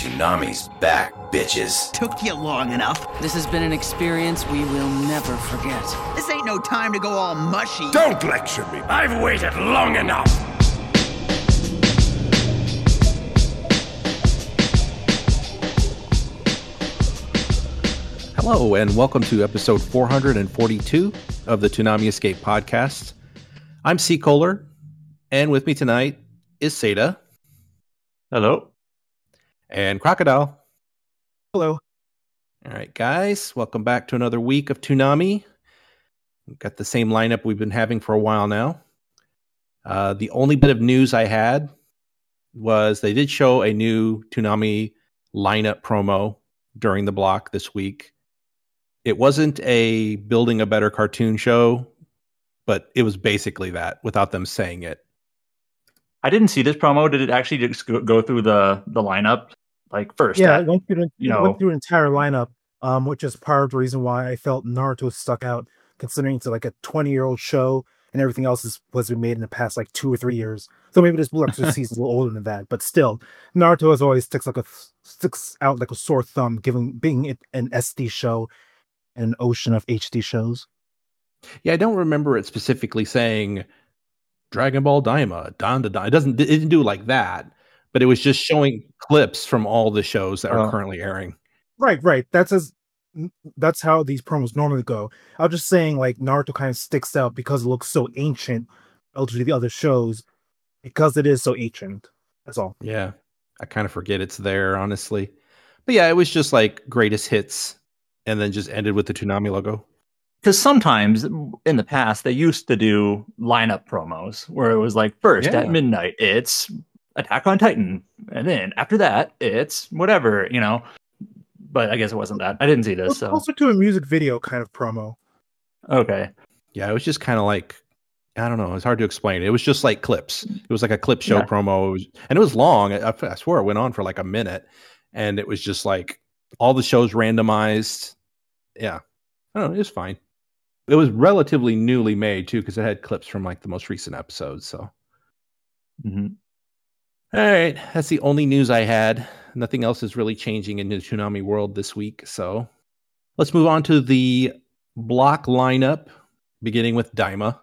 Toonami's back, bitches. Took you long enough. This has been an experience we will never forget. This ain't no time to go all mushy. Don't lecture me. I've waited long enough. Hello, and welcome to episode 442 of the Toonami Escape podcast. I'm C. Kohler, and with me tonight is Seda. Hello. And Crocodile. Hello. All right, guys, welcome back to another week of Toonami. We've got the same lineup we've been having for a while now. The only bit of news I had was they did show a new Toonami lineup promo during the block this week. It wasn't a building a better cartoon show, but it was basically that without them saying it. I didn't see this promo. Did it actually just go through the lineup like first? Yeah, it went through the entire lineup, which is part of the reason why I felt Naruto stuck out, considering it's like a 20-year-old show and everything else was made in the past like 2 or 3 years. So maybe this Blue Exorcist season is a little older than that, but still, Naruto as always sticks out like a sore thumb, being an SD show and an ocean of HD shows. Yeah, I don't remember it specifically saying Dragon Ball Daima, It didn't do it like that, but it was just showing clips from all the shows that are currently airing. Right. That's how these promos normally go. I was just saying, like, Naruto kind of sticks out because it looks so ancient relative to the other shows, because it is so ancient. That's all. Yeah, I kind of forget it's there, honestly. But yeah, it was just like greatest hits, and then just ended with the Toonami logo. Because sometimes in the past they used to do lineup promos where it was like first at midnight it's Attack on Titan, and then after that it's whatever, But I guess it wasn't that. I didn't see this. So also to a music video kind of promo. Okay. Yeah, it was just kind of like, I don't know. It's hard to explain. It was just like clips. It was like a clip show promo, and it was long. I swear it went on for like a minute, and it was just like all the shows randomized. Yeah, I don't know. It was fine. It was relatively newly made too, because it had clips from like the most recent episodes. So, mm-hmm. All right, that's the only news I had. Nothing else is really changing in the Toonami world this week. So, let's move on to the block lineup, beginning with Daima.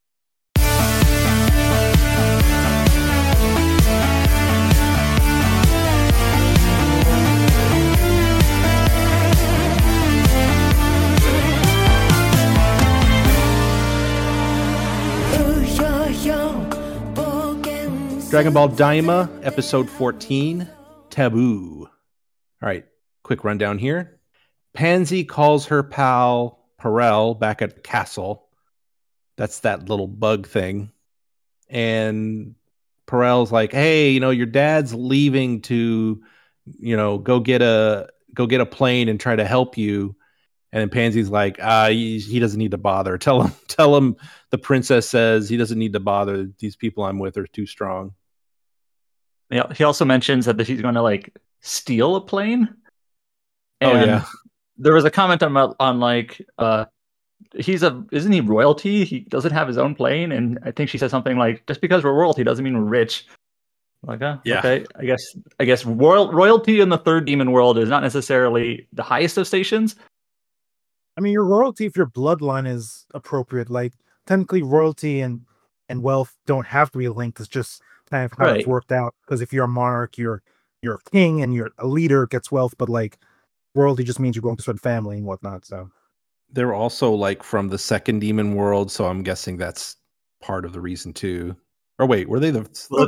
Dragon Ball Daima, episode 14, Taboo. All right, quick rundown here. Pansy calls her pal Perel back at the castle. That's that little bug thing. And Perel's like, hey, your dad's leaving to, go get a plane and try to help you. And then Pansy's like, he doesn't need to bother. Tell him the princess says he doesn't need to bother. These people I'm with are too strong. Yeah, he also mentions that he's going to like steal a plane. And there was a comment on like, isn't he royalty? He doesn't have his own plane. And I think she said something like, just because we're royalty doesn't mean we're rich. Like, okay, I guess royalty in the third demon world is not necessarily the highest of stations. I mean, your royalty, if your bloodline is appropriate, like technically royalty and wealth don't have to be linked. It's just kind of how it's worked out. Because if you're a monarch, you're a king, and you're a leader gets wealth, but like royalty just means you're going to a certain family and whatnot. So they're also like from the second demon world, so I'm guessing that's part of the reason too. Or wait, were they the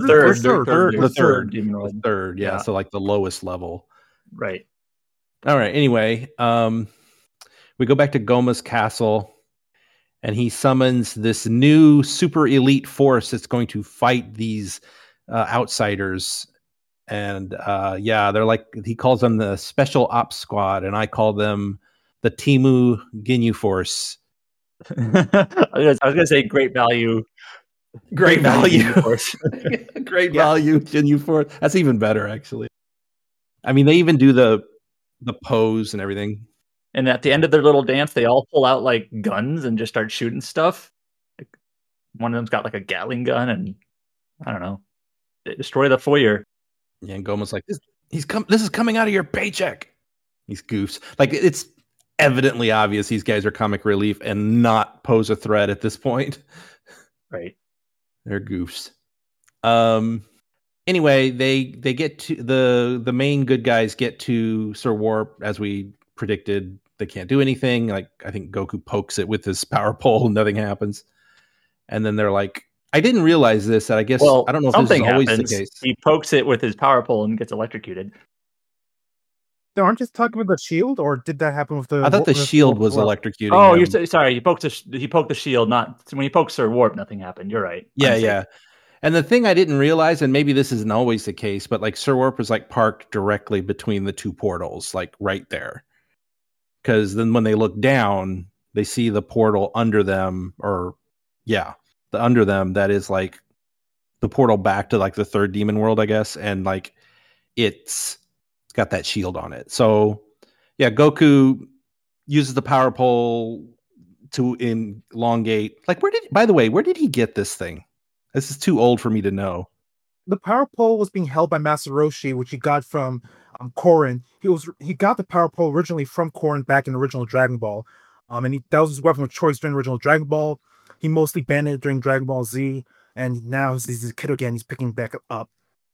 third demon world? The third, yeah. So like the lowest level, right? All right. Anyway, we go back to Goma's castle, and he summons this new super elite force that's going to fight these outsiders. And they're like, he calls them the Special Ops Squad, and I call them the Timu Ginyu Force. I was going to say great value. Great value. Force. Great value Ginyu Force. That's even better, actually. I mean, they even do the pose and everything. And at the end of their little dance, they all pull out like guns and just start shooting stuff. Like, one of them's got like a Gatling gun, and I don't know, they destroy the foyer. Yeah, and Goma's like, This is coming out of your paycheck. These goofs. Like, it's evidently obvious these guys are comic relief and not pose a threat at this point. Right. They're goofs. Anyway, they get to the main good guys get to Sir Warp, as we predicted. They can't do anything. Like, I think Goku pokes it with his power pole and nothing happens. And then they're like, I didn't realize this. That I guess, I don't know if this is always the case. He pokes it with his power pole and gets electrocuted. They aren't just talking about the shield, or did that happen with the? I thought the shield was electrocuting. Oh, you're sorry. He poked the shield. Not when he poked Sir Warp, nothing happened. You're right. Yeah. And the thing I didn't realize, and maybe this isn't always the case, but like Sir Warp is like parked directly between the two portals, like right there. Because then when they look down, they see the portal under them, under them. That is like the portal back to like the third demon world, I guess, and like it's got that shield on it. So yeah, Goku uses the power pole to elongate. Like, where did he get this thing? This is too old for me to know. The power pole was being held by Master Roshi, which he got from Korin. He got the power pole originally from Korin back in the original Dragon Ball. And that was his weapon of choice during the original Dragon Ball. He mostly banned it during Dragon Ball Z, and now he's a kid again. He's picking back up.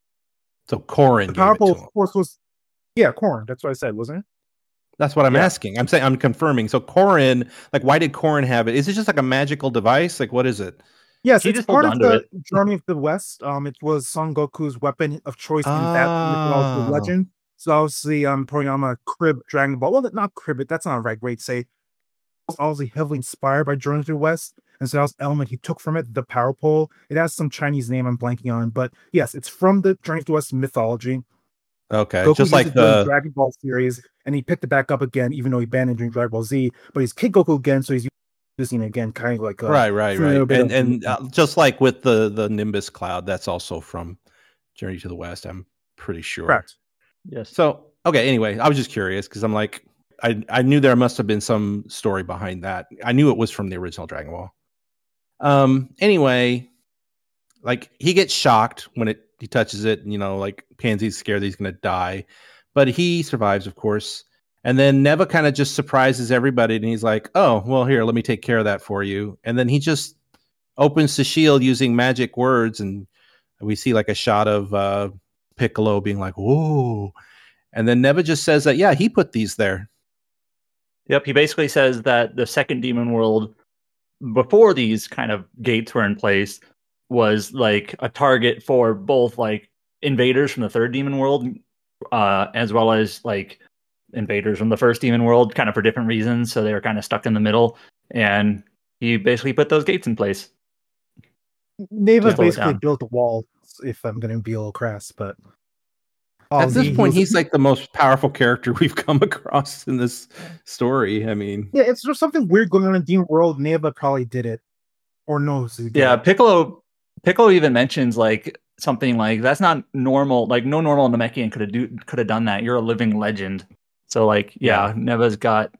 So Korin. The power pole, of course, was Korin. That's what I said, wasn't it? That's what I'm asking. I'm confirming. So Korin, like, why did Korin have it? Is it just like a magical device? Like, what is it? Yes, it's part of the Journey of the West. It was Son Goku's weapon of choice in that mythological legend. So obviously, Toriyama cribbed Dragon Ball. Well, not crib it. That's not a right way to say. It was obviously heavily inspired by Journey to the West, and so that was the element he took from it. The power pole. It has some Chinese name I'm blanking on, but yes, it's from the Journey to the West mythology. Okay, Goku just like the Dragon Ball series, and he picked it back up again, even though he banned it during Dragon Ball Z. But he's Kid Goku again, so he's using it again, kind of like right. And just like with the Nimbus Cloud, that's also from Journey to the West. I'm pretty sure. Correct. Yes. So okay. Anyway, I was just curious because I'm like, I knew there must have been some story behind that. I knew it was from the original Dragon Ball. Anyway, like he gets shocked when he touches it, and, like Pansy's scared that he's gonna die, but he survives, of course. And then Neva kind of just surprises everybody, and he's like, "Oh, well, here, let me take care of that for you." And then he just opens the shield using magic words, and we see like a shot of Piccolo being like, "Whoa!" And then Neva just says that, yeah, he put these there. Yep, he basically says that the second demon world, before these kind of gates were in place, was like a target for both like invaders from the third demon world, as well as like invaders from the first demon world, kind of for different reasons. So they were kind of stuck in the middle, and he basically put those gates in place. Neva basically built a wall, if I'm going to be a little crass, but at this point, he's like the most powerful character we've come across in this story. I mean, yeah, it's just something weird going on in Demon World. Neva probably did it, or knows. Yeah, Piccolo even mentions like something like that's not normal. Like no normal Namekian could have done that. You're a living legend. So like, yeah. Neva's got,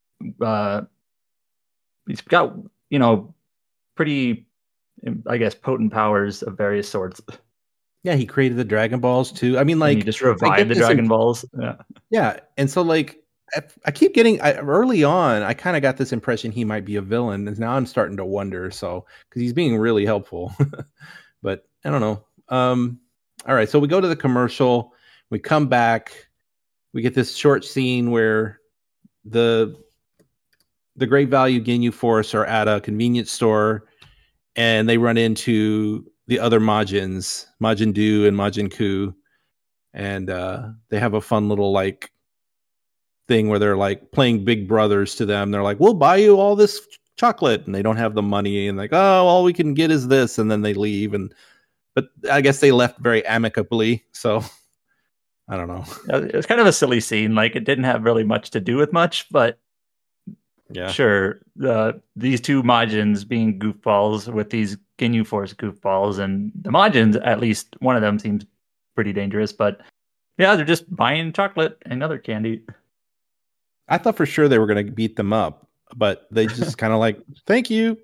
he's got pretty, I guess, potent powers of various sorts. Yeah, he created the Dragon Balls too. I mean, like, and he just revived the Dragon Balls. Yeah, and so like, I keep getting early on. I kind of got this impression he might be a villain, and now I'm starting to wonder. So because he's being really helpful, but I don't know. All right, so we go to the commercial. We come back. We get this short scene where the Great Value Ginyu Force are at a convenience store, and they run into the other Majins, Majin Du and Majin Ku, and they have a fun little like thing where they're like playing big brothers to them. They're like, "We'll buy you all this chocolate," and they don't have the money, and like, "Oh, all we can get is this," and then they leave. But I guess they left very amicably, so I don't know. It was kind of a silly scene. Like it didn't have really much to do with much, but yeah, sure. These two Majins being goofballs with these Ginyu Force goofballs, and the Majins, at least one of them seems pretty dangerous. But yeah, they're just buying chocolate and other candy. I thought for sure they were going to beat them up, but they just kind of like, thank you.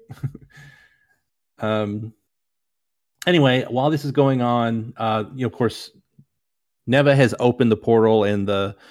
Anyway, while this is going on, of course, Neva has opened the portal, and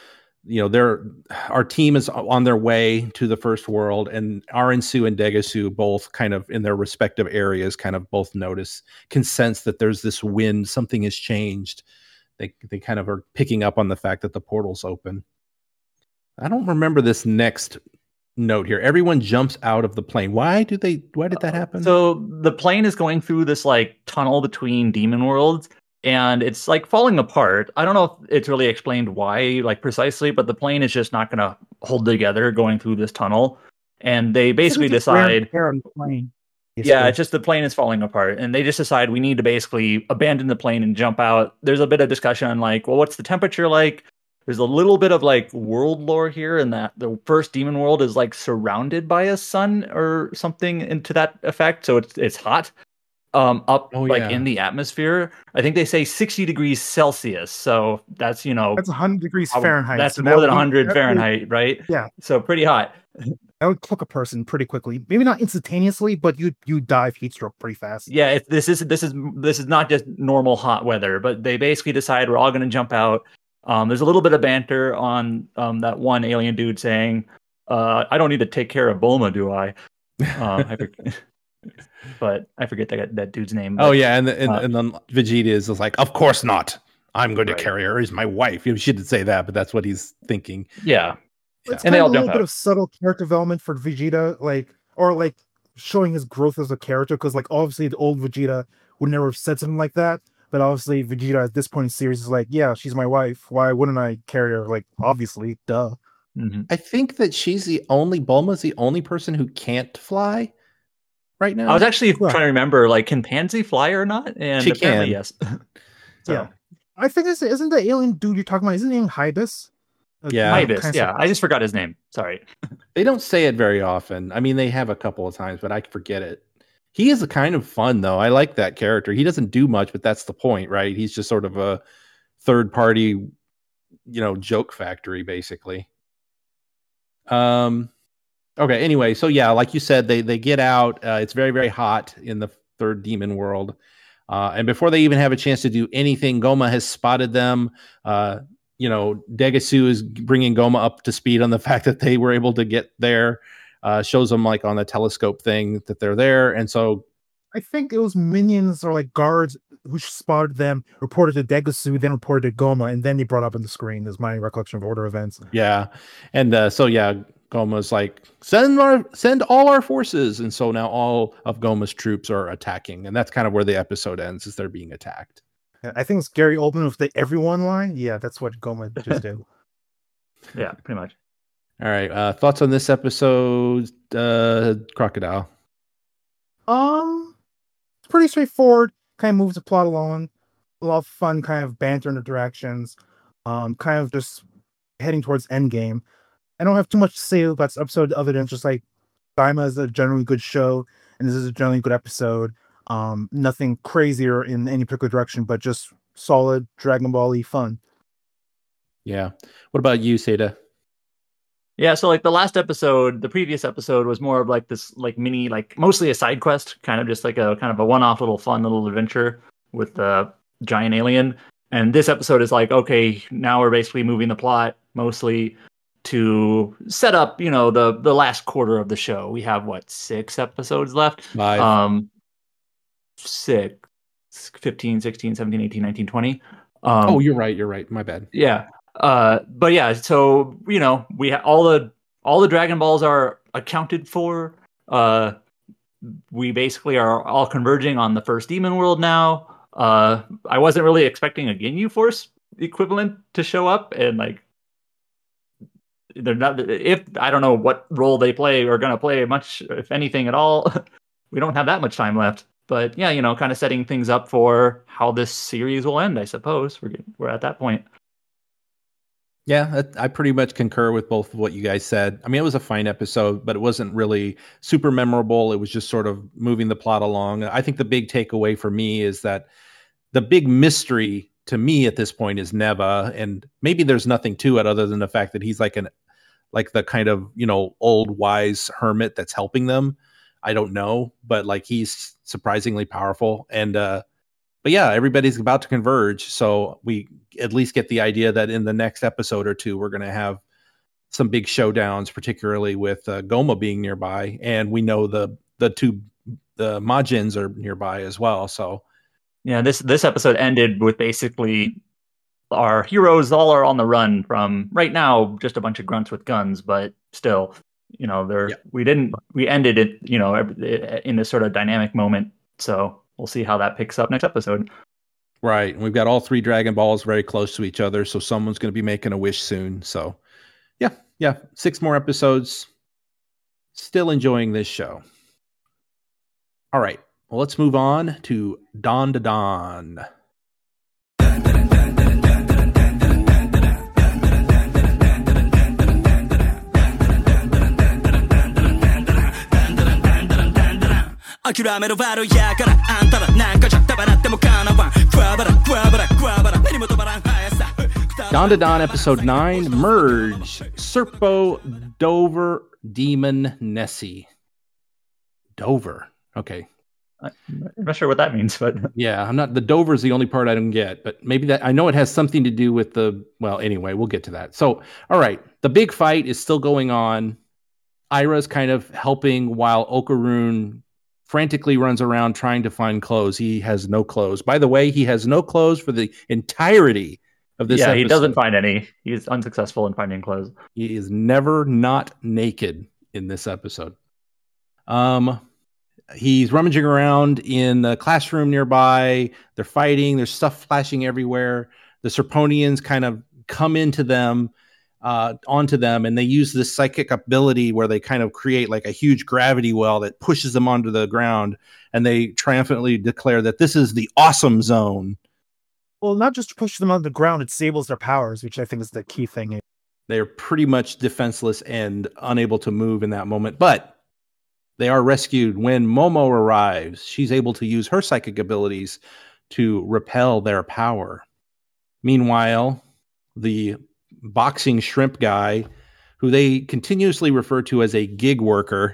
our team is on their way to the first world, and Arinsu and Degasu both kind of in their respective areas kind of both can sense that there's this wind, something has changed. They kind of are picking up on the fact that the portal's open. I don't remember this next note here. Everyone jumps out of the plane. Why did that happen? So the plane is going through this like tunnel between demon worlds, and it's like falling apart. I don't know if it's really explained why, like precisely, but the plane is just not going to hold together going through this tunnel. And they basically decide, on the plane. Yeah, it's just the plane is falling apart, and they just decide we need to basically abandon the plane and jump out. There's a bit of discussion on like, well, what's the temperature like? There's a little bit of like world lore here, in that the first demon world is like surrounded by a sun or something into that effect, so it's hot. In the atmosphere. I think they say 60 degrees Celsius. So that's, that's 100 degrees Fahrenheit. That's so more than 100 Fahrenheit, right? Yeah. So pretty hot. That would cook a person pretty quickly. Maybe not instantaneously, but you die of heat stroke pretty fast. Yeah, this is not just normal hot weather, but they basically decide we're all going to jump out. There's a little bit of banter on that one alien dude saying, "I don't need to take care of Bulma, do I?" But I forget that dude's name. But, and then Vegeta is like, "Of course not. I'm going to carry her as my wife." You shouldn't say that, but that's what he's thinking. Yeah. It's kind of a little bit of subtle character development for Vegeta, or showing his growth as a character, because like obviously the old Vegeta would never have said something like that, but obviously Vegeta at this point in the series is like, yeah, she's my wife. Why wouldn't I carry her? Like, obviously, duh. Mm-hmm. I think that Bulma's the only person who can't fly right now. I was actually trying to remember, like, can Pansy fly or not? And she apparently can. Yes. So. Yeah. I think isn't the alien dude you're talking about, isn't he Hybis? Yeah. Hybis, yeah. I just forgot his name. Sorry. They don't say it very often. I mean, they have a couple of times, but I forget it. He is a kind of fun, though. I like that character. He doesn't do much, but that's the point, right? He's just sort of a third-party, joke factory, basically. Okay, anyway, so yeah, like you said, they get out. It's very, very hot in the third demon world. And before they even have a chance to do anything, Goma has spotted them. Degasu is bringing Goma up to speed on the fact that they were able to get there. Shows them like on the telescope thing that they're there. And so I think it was minions or like guards who spotted them, reported to Degasu, then reported to Goma, and then he brought up on the screen. Is my recollection of order events. Yeah. And Goma's like, send all our forces. And so now all of Goma's troops are attacking. And that's kind of where the episode ends, is they're being attacked. I think it's Gary Oldman with the everyone line. Yeah, that's what Goma just did. Yeah, pretty much. All right. Thoughts on this episode, Crocodile? It's pretty straightforward. Kind of moves the plot along. A lot of fun kind of banter and interactions. Kind of just heading towards endgame. I don't have too much to say about this episode other than just like Daima is a generally good show, and this is a generally good episode. Nothing crazier in any particular direction, but just solid Dragon Ball-y fun. Yeah. What about you, Seda? Yeah, so like the previous episode was more of like this like mini, like mostly a side quest, kind of just like a kind of a one-off little fun little adventure with the giant alien. And this episode is like, okay, now we're basically moving the plot mostly to set up, the last quarter of the show. We have 6 episodes left? 5. 6, 15, 16, 17, 18, 19, 20. You're right. My bad. Yeah. But yeah, so we all the Dragon Balls are accounted for. We basically are all converging on the first demon world now. I wasn't really expecting a Ginyu Force equivalent to show up, and like they're not. If I don't know what role they play or gonna play much, if anything at all. We don't have that much time left. But yeah, kind of setting things up for how this series will end. I suppose we're at that point. Yeah, I pretty much concur with both of what you guys said. I mean, it was a fine episode, but it wasn't really super memorable. It was just sort of moving the plot along. I think the big takeaway for me is that the big mystery to me at this point is Neva, and maybe there's nothing to it other than the fact that he's like the kind of, old wise hermit that's helping them. I don't know, but like he's surprisingly powerful. And but yeah, everybody's about to converge. So we at least get the idea that in the next episode or two, we're going to have some big showdowns, particularly with Goma being nearby. And we know the Majins are nearby as well. So yeah, this episode ended with basically our heroes all are on the run from right now, just a bunch of grunts with guns, but still, we ended it, in this sort of dynamic moment. So we'll see how that picks up next episode. Right. And we've got all 3 Dragon Balls very close to each other. So someone's going to be making a wish soon. So yeah. 6 more episodes. Still enjoying this show. All right. Well, let's move on to Dawn to Dawn. Dawn to Dawn, episode 9, Merge, Serpo, Dover, Demon, Nessie. Dover. Okay. I'm not sure what that means, but yeah, the Dover is the only part I don't get, but maybe that, I know it has something to do with anyway, we'll get to that. So, all right. The big fight is still going on. Ira's kind of helping while Okarun frantically runs around trying to find clothes. He has no clothes. By the way, he has no clothes for the entirety of this episode. He doesn't find any. He's unsuccessful in finding clothes. He is never not naked in this episode. He's rummaging around in the classroom nearby. They're fighting. There's stuff flashing everywhere. The Serponians kind of come into them, onto them, and they use this psychic ability where they kind of create like a huge gravity well that pushes them onto the ground, and they triumphantly declare that this is the awesome zone. Well, not just to push them on the ground, it disables their powers, which I think is the key thing. They're pretty much defenseless and unable to move in that moment, but they are rescued when Momo arrives. She's able to use her psychic abilities to repel their power. Meanwhile, the boxing shrimp guy, who they continuously refer to as a gig worker,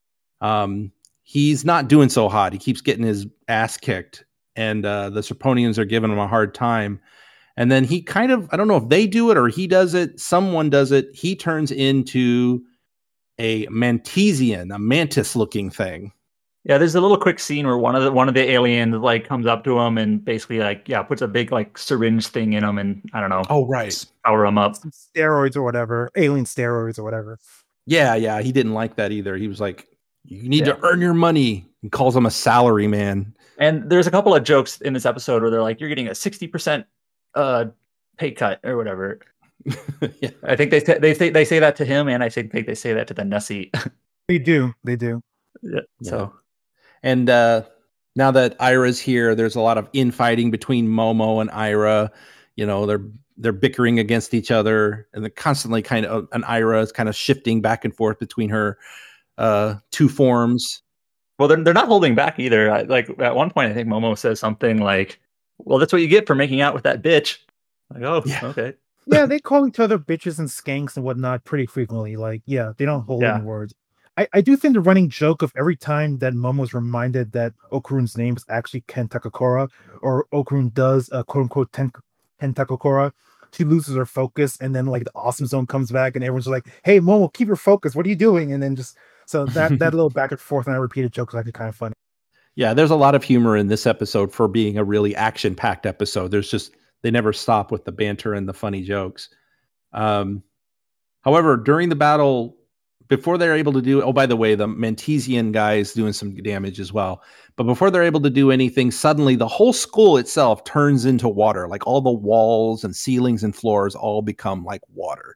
he's not doing so hot. He keeps getting his ass kicked, and the Serponians are giving him a hard time. And then he kind of, I don't know if they do it or he does it, someone does it. He turns into a Mantesian, a mantis-looking thing. Yeah, there's a little quick scene where one of the aliens like comes up to him and basically puts a big like syringe thing in him and I don't know. Oh right, power him up. Some steroids or whatever, alien steroids or whatever. Yeah, he didn't like that either. He was like, "You need to earn your money." He calls him a salary man. And there's a couple of jokes in this episode where they're like, "You're getting a 60% pay cut or whatever." Yeah. I think they say that to him, and I think they say that to the Nessie. They do. Yeah. So, and now that Ira's here, there's a lot of infighting between Momo and Ira. You know, they're bickering against each other, and they're constantly and Ira is kind of shifting back and forth between her 2 forms. Well, they're not holding back either. Like at one point, I think Momo says something like, "Well, that's what you get for making out with that bitch." Like, oh, yeah. Okay. Yeah, they call each other bitches and skanks and whatnot pretty frequently. Like, yeah, they don't hold any words. I do think the running joke of every time that Momo's reminded that Okarun's name is actually Ken Takakura, or Okarun does quote unquote Ken Takakura, she loses her focus, and then like the awesome zone comes back, and everyone's like, "Hey, Momo, keep your focus. What are you doing?" And then just so that little back and forth and I repeated joke is actually kind of funny. Yeah, there's a lot of humor in this episode for being a really action-packed episode. They never stop with the banter and the funny jokes. However, during the battle, before they're able to do, oh, by the way, the Mantesian guy is doing some damage as well. But before they're able to do anything, suddenly the whole school itself turns into water. Like all the walls and ceilings and floors all become like water.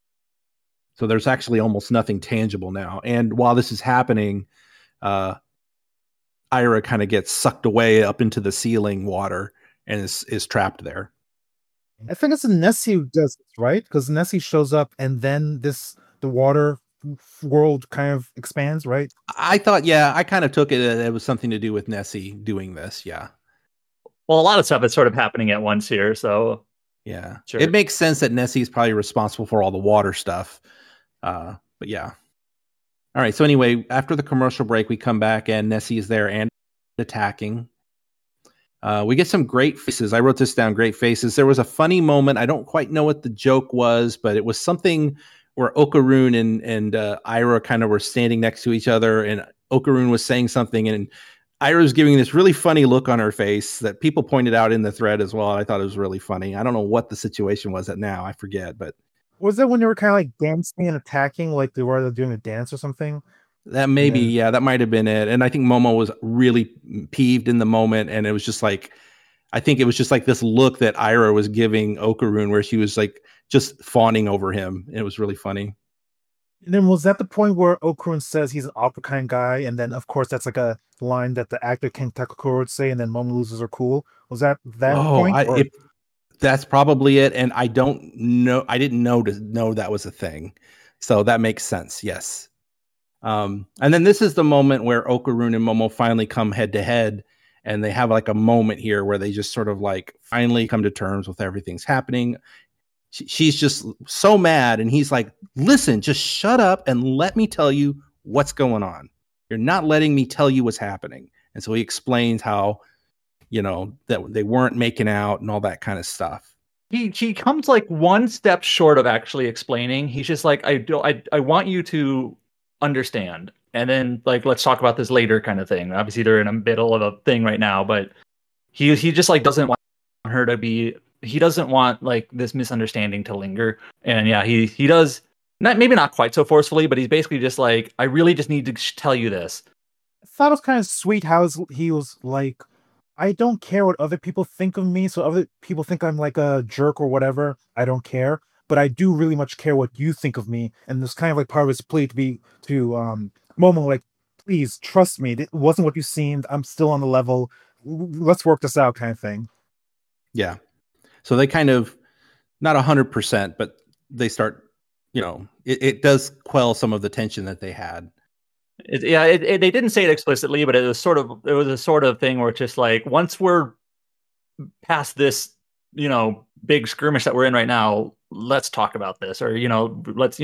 So there's actually almost nothing tangible now. And while this is happening, Ira kind of gets sucked away up into the ceiling water and is trapped there. I think it's the Nessie who does this, right? Because Nessie shows up and then the water world kind of expands, right? I thought, I kind of took it was something to do with Nessie doing this, yeah. Well, a lot of stuff is sort of happening at once here, so... Yeah, sure. It makes sense that Nessie's probably responsible for all the water stuff. But yeah. All right, so anyway, after the commercial break, we come back and Nessie is there and attacking. We get some great faces. I wrote this down, great faces. There was a funny moment. I don't quite know what the joke was, but it was something where Okarun and Aira kind of were standing next to each other, and Okarun was saying something, and Aira was giving this really funny look on her face that people pointed out in the thread as well. I thought it was really funny. I don't know what the situation was at now. I forget, but was that when they were kind of like dancing and attacking, like they were doing a dance or something? That maybe, yeah, that might have been it. And I think Momo was really peeved in the moment, and it was just like, I think it was just like this look that Aira was giving Okarun, where she was like just fawning over him. It was really funny. And then was that the point where Okarun says he's an opera kind guy, and then of course that's like a line that the actor Ken Takakura would say, and then Momo loses her cool? Was that point? That's probably it, and I don't know. I didn't know that was a thing, so that makes sense. Yes. And then this is the moment where Okarun and Momo finally come head to head, and they have like a moment here where they just sort of like finally come to terms with everything's happening. She's just so mad, and he's like, listen, just shut up and let me tell you what's going on. You're not letting me tell you what's happening. And so he explains how, that they weren't making out and all that kind of stuff. She comes like one step short of actually explaining. He's just like, I want you to understand. And then like, let's talk about this later kind of thing. Obviously they're in the middle of a thing right now, but he just like doesn't want her to be, he doesn't want like this misunderstanding to linger. And yeah, he does maybe not quite so forcefully, but he's basically just like, I really just need to tell you this. I thought it was kind of sweet how he was like, I don't care what other people think of me. So other people think I'm like a jerk or whatever. I don't care, but I do really much care what you think of me. And this kind of like part of his plea to Momo, like, please trust me. It wasn't what you seemed. I'm still on the level. Let's work this out kind of thing. Yeah. So they kind of, not 100%, but they start, it does quell some of the tension that they had. They didn't say it explicitly, but it was a sort of thing where it's just like, once we're past this, big skirmish that we're in right now, let's talk about this, or, let's,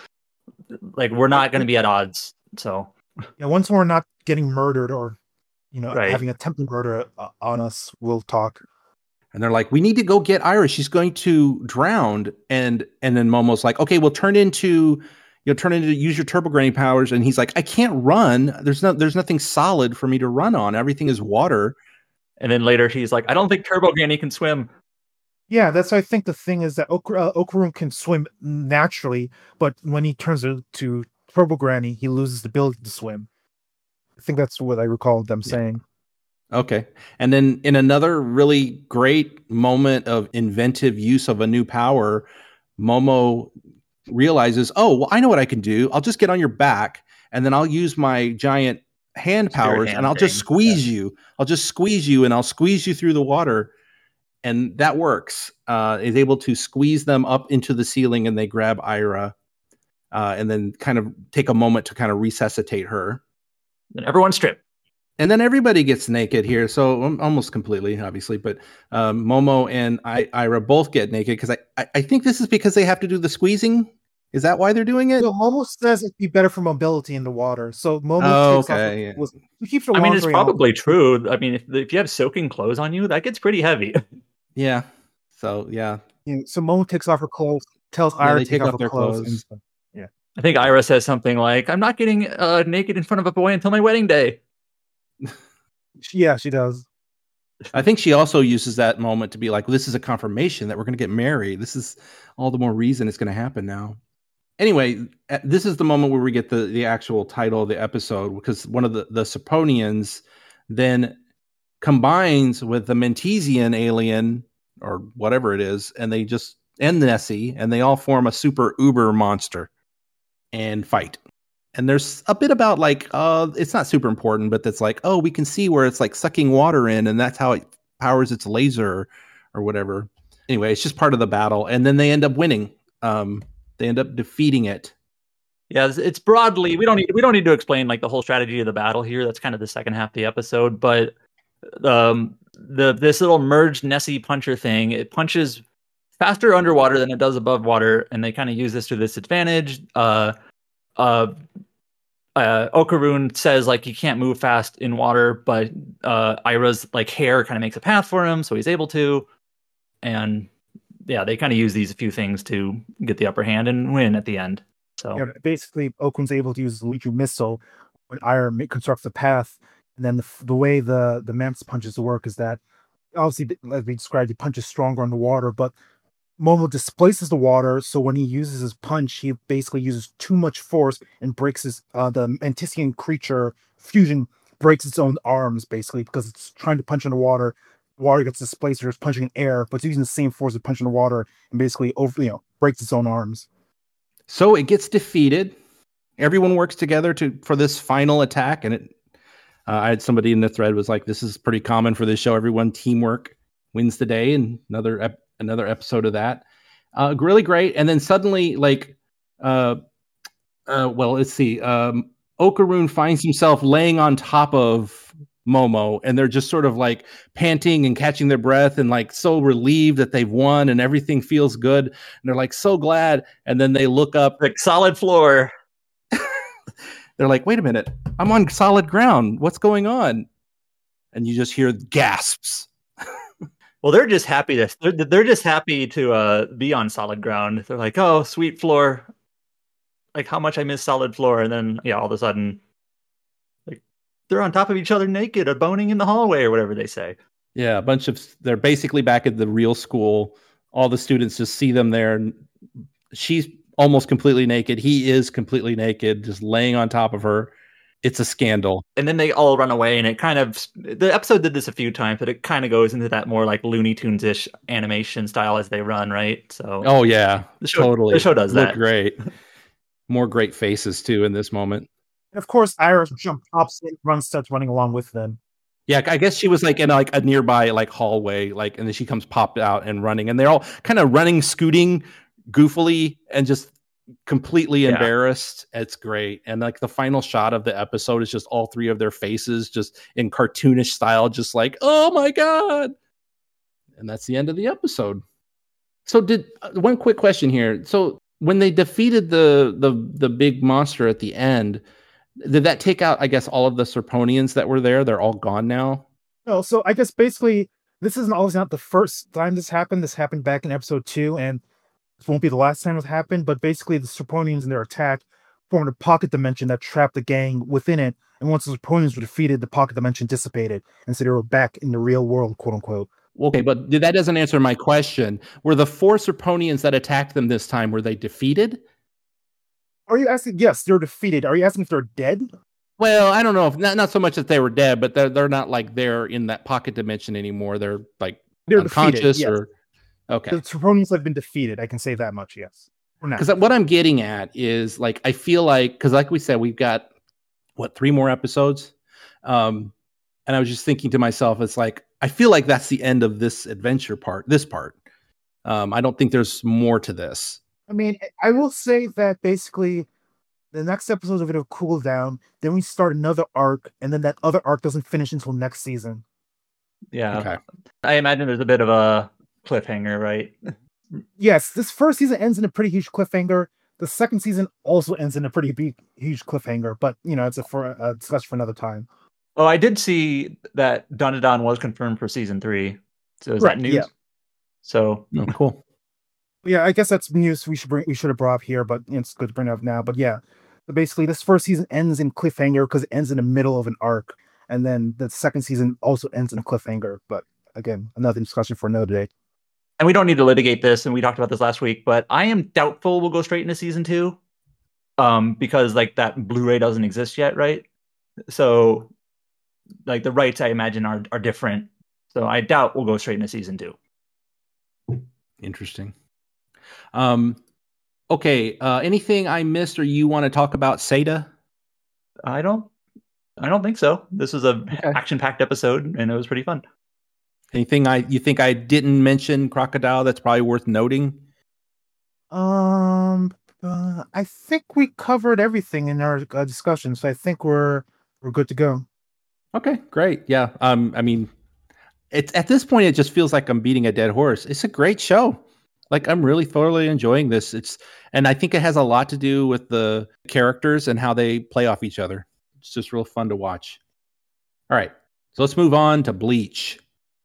like, we're not going to be at odds. So yeah, once we're not getting murdered or, right. having attempted murder on us, we'll talk. And they're like, we need to go get Iris. She's going to drown. And then Momo's like, okay, we'll turn into use your Turbo Granny powers. And he's like, I can't run. There's nothing solid for me to run on. Everything is water. And then later he's like, I don't think Turbo Granny can swim. Yeah, that's I think the thing is that Okarun can swim naturally, but when he turns to Turbo Granny, he loses the ability to swim. I think that's what I recall them saying. Okay. And then in another really great moment of inventive use of a new power, Momo realizes, oh, well, I know what I can do. I'll just get on your back, and then I'll use my giant hand powers, and I'll just squeeze you. I'll just squeeze you, and I'll squeeze you through the water. And that works. Is able to squeeze them up into the ceiling, and they grab Aira, and then kind of take a moment to kind of resuscitate her. Then everyone strip. And then everybody gets naked here, so almost completely, obviously. But Momo and Aira both get naked because I think this is because they have to do the squeezing. Is that why they're doing it? So Momo says it'd be better for mobility in the water. So Momo keeps the it's probably true. I mean, if you have soaking clothes on you, that gets pretty heavy. Yeah. So yeah. So Momo takes off her clothes, tells Aira to take off her clothes. Yeah. I think Aira says something like, "I'm not getting naked in front of a boy until my wedding day." Yeah, she does. I think she also uses that moment to be like, this is a confirmation that we're going to get married. This is all the more reason it's going to happen now. Anyway, this is the moment where we get the actual title of the episode, because one of the Seponians then combines with the Mentesian alien or whatever it is, and Nessie, and they all form a super uber monster and fight. And there's a bit about like, it's not super important, but that's like, oh, we can see where it's like sucking water in, and that's how it powers its laser or whatever. Anyway, it's just part of the battle. And then they end up winning. They end up defeating it. Yeah, it's broadly, we don't need to explain like the whole strategy of the battle here. That's kind of the second half of the episode. But this little merged Nessie puncher thing, it punches faster underwater than it does above water, and they kind of use this to this advantage. Okarun says like he can't move fast in water, but Ira's like hair kind of makes a path for him, so he's able to. And yeah, they kind of use these few things to get the upper hand and win at the end. So basically, Okarun's able to use the Luigi missile when Ira constructs a path, and then the way the Mantis punches work is that obviously, as we described, he punches stronger on the water, but Momo displaces the water, so when he uses his punch, he basically uses too much force and breaks his the Mantisian creature fusion breaks its own arms basically because it's trying to punch in the water. Water gets displaced, or it's punching in air, but it's using the same force of punching the water and basically breaks its own arms. So it gets defeated. Everyone works together for this final attack, and I had somebody in the thread was like, "This is pretty common for this show. Everyone teamwork wins the day," and another episode of that. Really great. And then suddenly, let's see. Okarun finds himself laying on top of Momo, and they're just sort of like panting and catching their breath and like so relieved that they've won and everything feels good. And they're like so glad. And then they look up, like solid floor. They're like, wait a minute, I'm on solid ground. What's going on? And you just hear gasps. Well, they're just happy to be on solid ground. They're like, oh, sweet floor. Like how much I miss solid floor. And then all of a sudden, like they're on top of each other naked, or boning in the hallway, or whatever they say. Yeah, they're basically back at the real school. All the students just see them there. She's almost completely naked. He is completely naked, just laying on top of her. It's a scandal. And then they all run away, and the episode did this a few times, but it kind of goes into that more like Looney Tunes-ish animation style as they run, right? So oh yeah, totally. The show does that. Look great. More great faces too in this moment. And of course, Iris pops in, starts running along with them. Yeah, I guess she was like in like a nearby like hallway, like, and then she comes popped out and running, and they're all kind of running, scooting goofily, and just completely embarrassed. It's great. And like the final shot of the episode is just all three of their faces just in cartoonish style, just like, oh my god. And that's the end of the episode. So one quick question here. So when they defeated the big monster at the end, did that take out, I guess, all of the Serponians that were there? They're all gone now? No, so I guess basically this isn't always not the first time this happened. This happened back in episode 2, and this won't be the last time it happened, but basically the Serponians and their attack formed a pocket dimension that trapped the gang within it, and once the Serponians were defeated, the pocket dimension dissipated, and so they were back in the real world, quote unquote. Okay, but that doesn't answer my question. Were the 4 Serponians that attacked them this time, were they defeated? Are you asking? Yes, they're defeated. Are you asking if they're dead? Well, I don't know if not so much that they were dead, but they're not like they're in that pocket dimension anymore. They're like they're unconscious defeated, yes. Or okay. The Serponians have been defeated. I can say that much, yes. Because what I'm getting at is like I feel like, because like we said, we've got 3 more episodes, and I was just thinking to myself, it's like I feel like that's the end of this adventure part. This part, I don't think there's more to this. I mean, I will say that basically the next episode is a bit of a cool down. Then we start another arc, and then that other arc doesn't finish until next season. Yeah. Okay. I imagine there's a bit of a cliffhanger, right? Yes, this first season ends in a pretty huge cliffhanger. The second season also ends in a pretty huge cliffhanger, but it's for a discussion for another time. Oh, I did see that Dandadan was confirmed for season 3. So is that news? Yeah. So cool. Yeah, I guess that's news we should have brought up here, but it's good to bring it up now. But yeah, basically this first season ends in cliffhanger because it ends in the middle of an arc, and then the second season also ends in a cliffhanger. But again, another discussion for another day. And we don't need to litigate this, and we talked about this last week, but I am doubtful we'll go straight into season 2, because like that Blu-ray doesn't exist yet, right? So like the rights, I imagine, are different. So I doubt we'll go straight into season 2. Interesting. Okay. Anything I missed or you want to talk about Seda? I don't think so. This was a action-packed episode, and it was pretty fun. Anything you think I didn't mention, Crocodile, that's probably worth noting? I think we covered everything in our discussion, so I think we're good to go. Okay, great. Yeah. I mean, it's at this point it just feels like I'm beating a dead horse. It's a great show. Like, I'm really thoroughly enjoying this. And I think it has a lot to do with the characters and how they play off each other. It's just real fun to watch. All right, so let's move on to Bleach.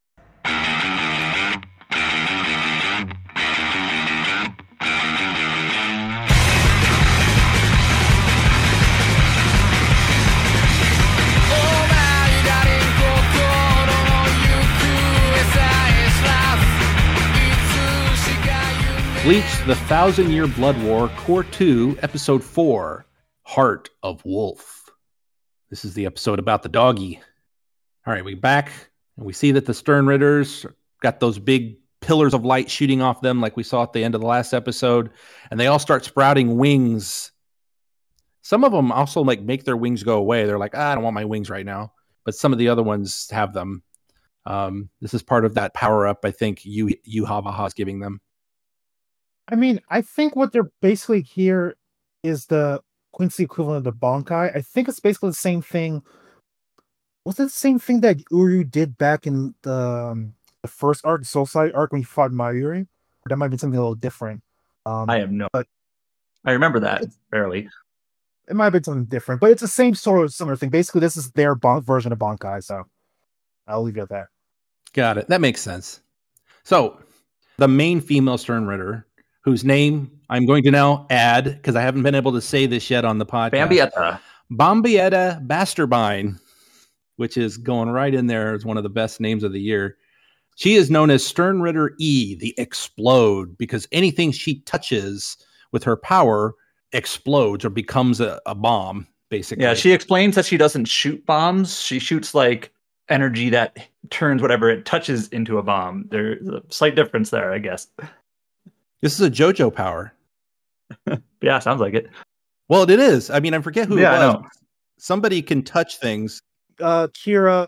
Bleach, The 1,000-Year Blood War, Core 2, Episode 4, Heart of Wolf. This is the episode about the doggy. All right, we're back, and we see that the Sternritters got those big pillars of light shooting off them like we saw at the end of the last episode, and they all start sprouting wings. Some of them also make their wings go away. They're like, I don't want my wings right now. But some of the other ones have them. This is part of that power-up I think Yu Havaha's giving them. I mean, I think what they're basically here is the Quincy equivalent of the Bankai. I think it's basically the same thing. Was it the same thing that Uryu did back in the first arc, the Soul Side arc, when he fought Mayuri? Or that might be something a little different. I have no. But I remember that barely. It might have been something different, but it's the same sort of similar thing. Basically, this is their version of Bankai, so I'll leave it at that. Got it. That makes sense. So, the main female Sternritter, whose name I'm going to now add, because I haven't been able to say this yet on the podcast. Bambietta Basterbine, which is going right in there as one of the best names of the year. She is known as Sternritter E, the Explode, because anything she touches with her power explodes or becomes a bomb, basically. Yeah, she explains that she doesn't shoot bombs. She shoots like energy that turns whatever it touches into a bomb. There's a slight difference there, I guess. This is a JoJo power. Yeah, sounds like it. Well, it is. I mean, I forget who it was. I know. Somebody can touch things. Kira.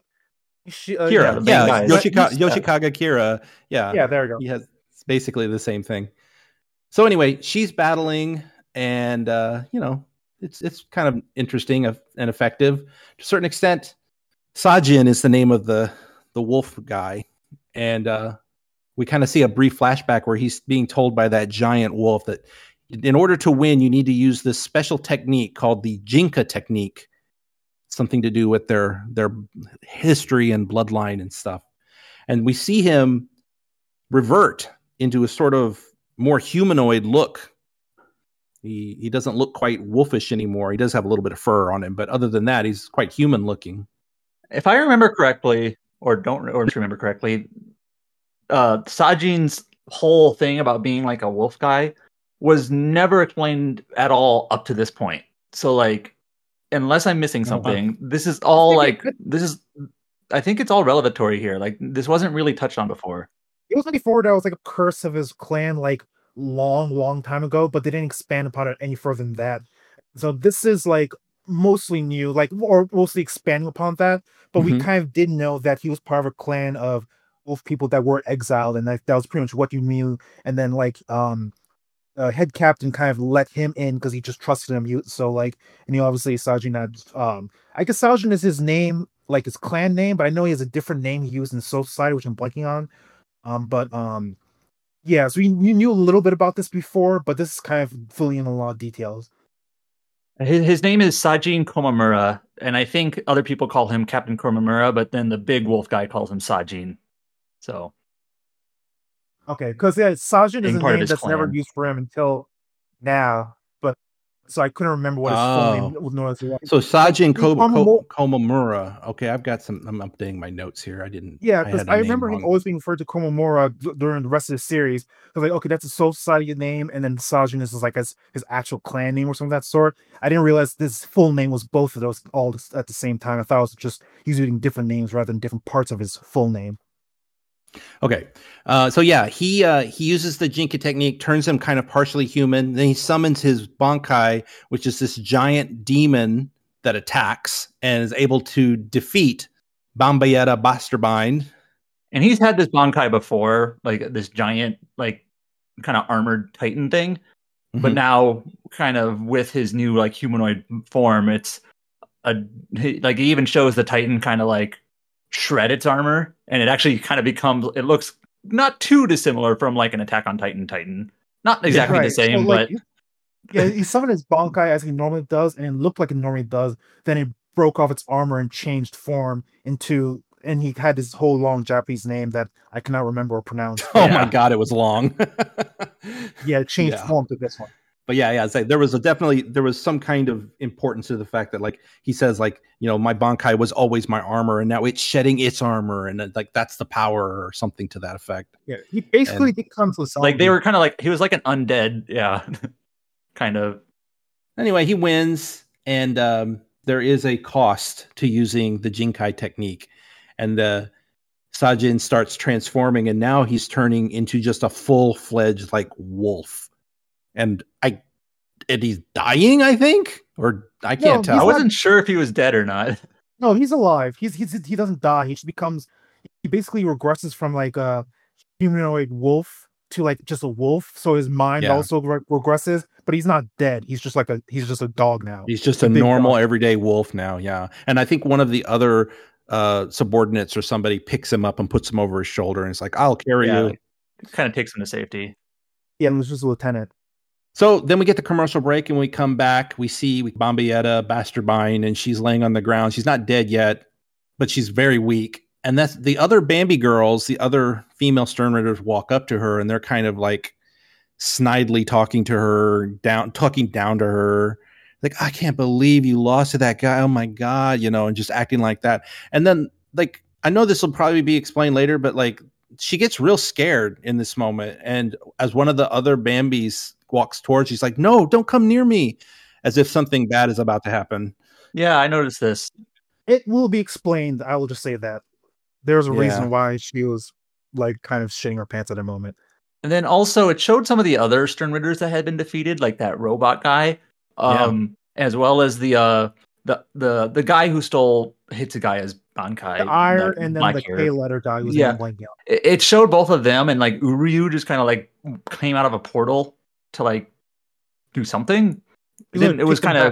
Yoshikaga Kira. Yeah, there you go. It's basically the same thing. So anyway, she's battling, and it's kind of interesting and effective to a certain extent. Sajin is the name of the wolf guy, and we kind of see a brief flashback where he's being told by that giant wolf that in order to win, you need to use this special technique called the Jinka technique. Something to do with their history and bloodline and stuff. And we see him revert into a sort of more humanoid look. He doesn't look quite wolfish anymore. He does have a little bit of fur on him, but other than that, he's quite human looking. If I remember correctly, or don't remember correctly, Sajin's whole thing about being like a wolf guy was never explained at all up to this point. So like, unless I'm missing something, this is all I think it's all revelatory here. Like, this wasn't really touched on before. It was before that was like a curse of his clan, like long time ago, but they didn't expand upon it any further than that. So this is like mostly new, like, or mostly expanding upon that. But we kind of did know that he was part of a clan of wolf people that were exiled, and that was pretty much what you knew. And then like head captain kind of let him in because he just trusted him. So like, and obviously Sajin had I guess Sajin is his name, like his clan name, but I know he has a different name he used in Soul Society, which I'm blanking on. Yeah, so you knew a little bit about this before, but this is kind of filling in a lot of details. His name is Sajin Komamura, and I think other people call him Captain Komamura, but then the big wolf guy calls him Sajin. So, okay, because Sajin is a name that's never used for him until now. But so I couldn't remember what his full name was. So Sajin Komamura. Okay, I've got some. I'm updating my notes here. I didn't. Yeah, because I remember him always being referred to Komamura during the rest of the series. I was like, okay, that's a Soul Society name, and then Sajin is like his actual clan name or something of that sort. I didn't realize this full name was both of those all at the same time. I thought it was just he's using different names rather than different parts of his full name. Okay, so yeah, he uses the Jinka technique, turns him kind of partially human. Then he summons his Bankai, which is this giant demon that attacks and is able to defeat Bambietta Basterbine. And he's had this Bankai before, like this giant, like kind of armored Titan thing. But now, kind of with his new like humanoid form, it's like he even shows the Titan kind of like shred its armor, and it actually kind of becomes, it looks not too dissimilar from like an Attack on Titan. Not exactly the same, so, like, but yeah, he summoned his Bankai as he normally does, and it looked like it normally does. Then it broke off its armor and changed form into, and he had this whole long Japanese name that I cannot remember or pronounce. Oh my god, it was long. Yeah, it changed form to this one. But yeah, it's like there was some kind of importance to the fact that, like, he says, like, you know, my Bankai was always my armor, and now it's shedding its armor, and like that's the power or something to that effect. Yeah, he basically becomes a zombie. like they were kind of like he was like an undead, yeah, kind of. Anyway, he wins, and there is a cost to using the Jinkai technique, and the Sajin starts transforming, and now he's turning into just a full-fledged like wolf. And he's dying, I think, or I can't tell. I wasn't sure if he was dead or not. No, he's alive. He doesn't die. He just he basically regresses from like a humanoid wolf to like just a wolf. So his mind also regresses, but he's not dead. He's just a dog now. He's just a normal everyday wolf now. Yeah, and I think one of the other subordinates or somebody picks him up and puts him over his shoulder, and it's like, "I'll carry you." Kind of takes him to safety. Yeah, it was just a lieutenant. So then we get the commercial break, and we come back. We see Bombayetta, Basterbine, and she's laying on the ground. She's not dead yet, but she's very weak. And that's the other Bambi girls, the other female Sternritters walk up to her, and they're kind of like snidely talking down to her. Like, I can't believe you lost to that guy. Oh my God, you know, and just acting like that. And then, like, I know this will probably be explained later, but like, she gets real scared in this moment. And as one of the other Bambis walks towards, she's like, "No, don't come near me," as if something bad is about to happen. Yeah, I noticed this. It will be explained. I will just say that there's a reason why she was like kind of shitting her pants at a moment. And then also it showed some of the other Sternritters that had been defeated, like that robot guy, as well as the guy who stole Hitsugaya's Bankai. The Iron and then the K-letter guy who's blanking out. It showed both of them, and like Uryu just kind of like came out of a portal to like do something. It was kind of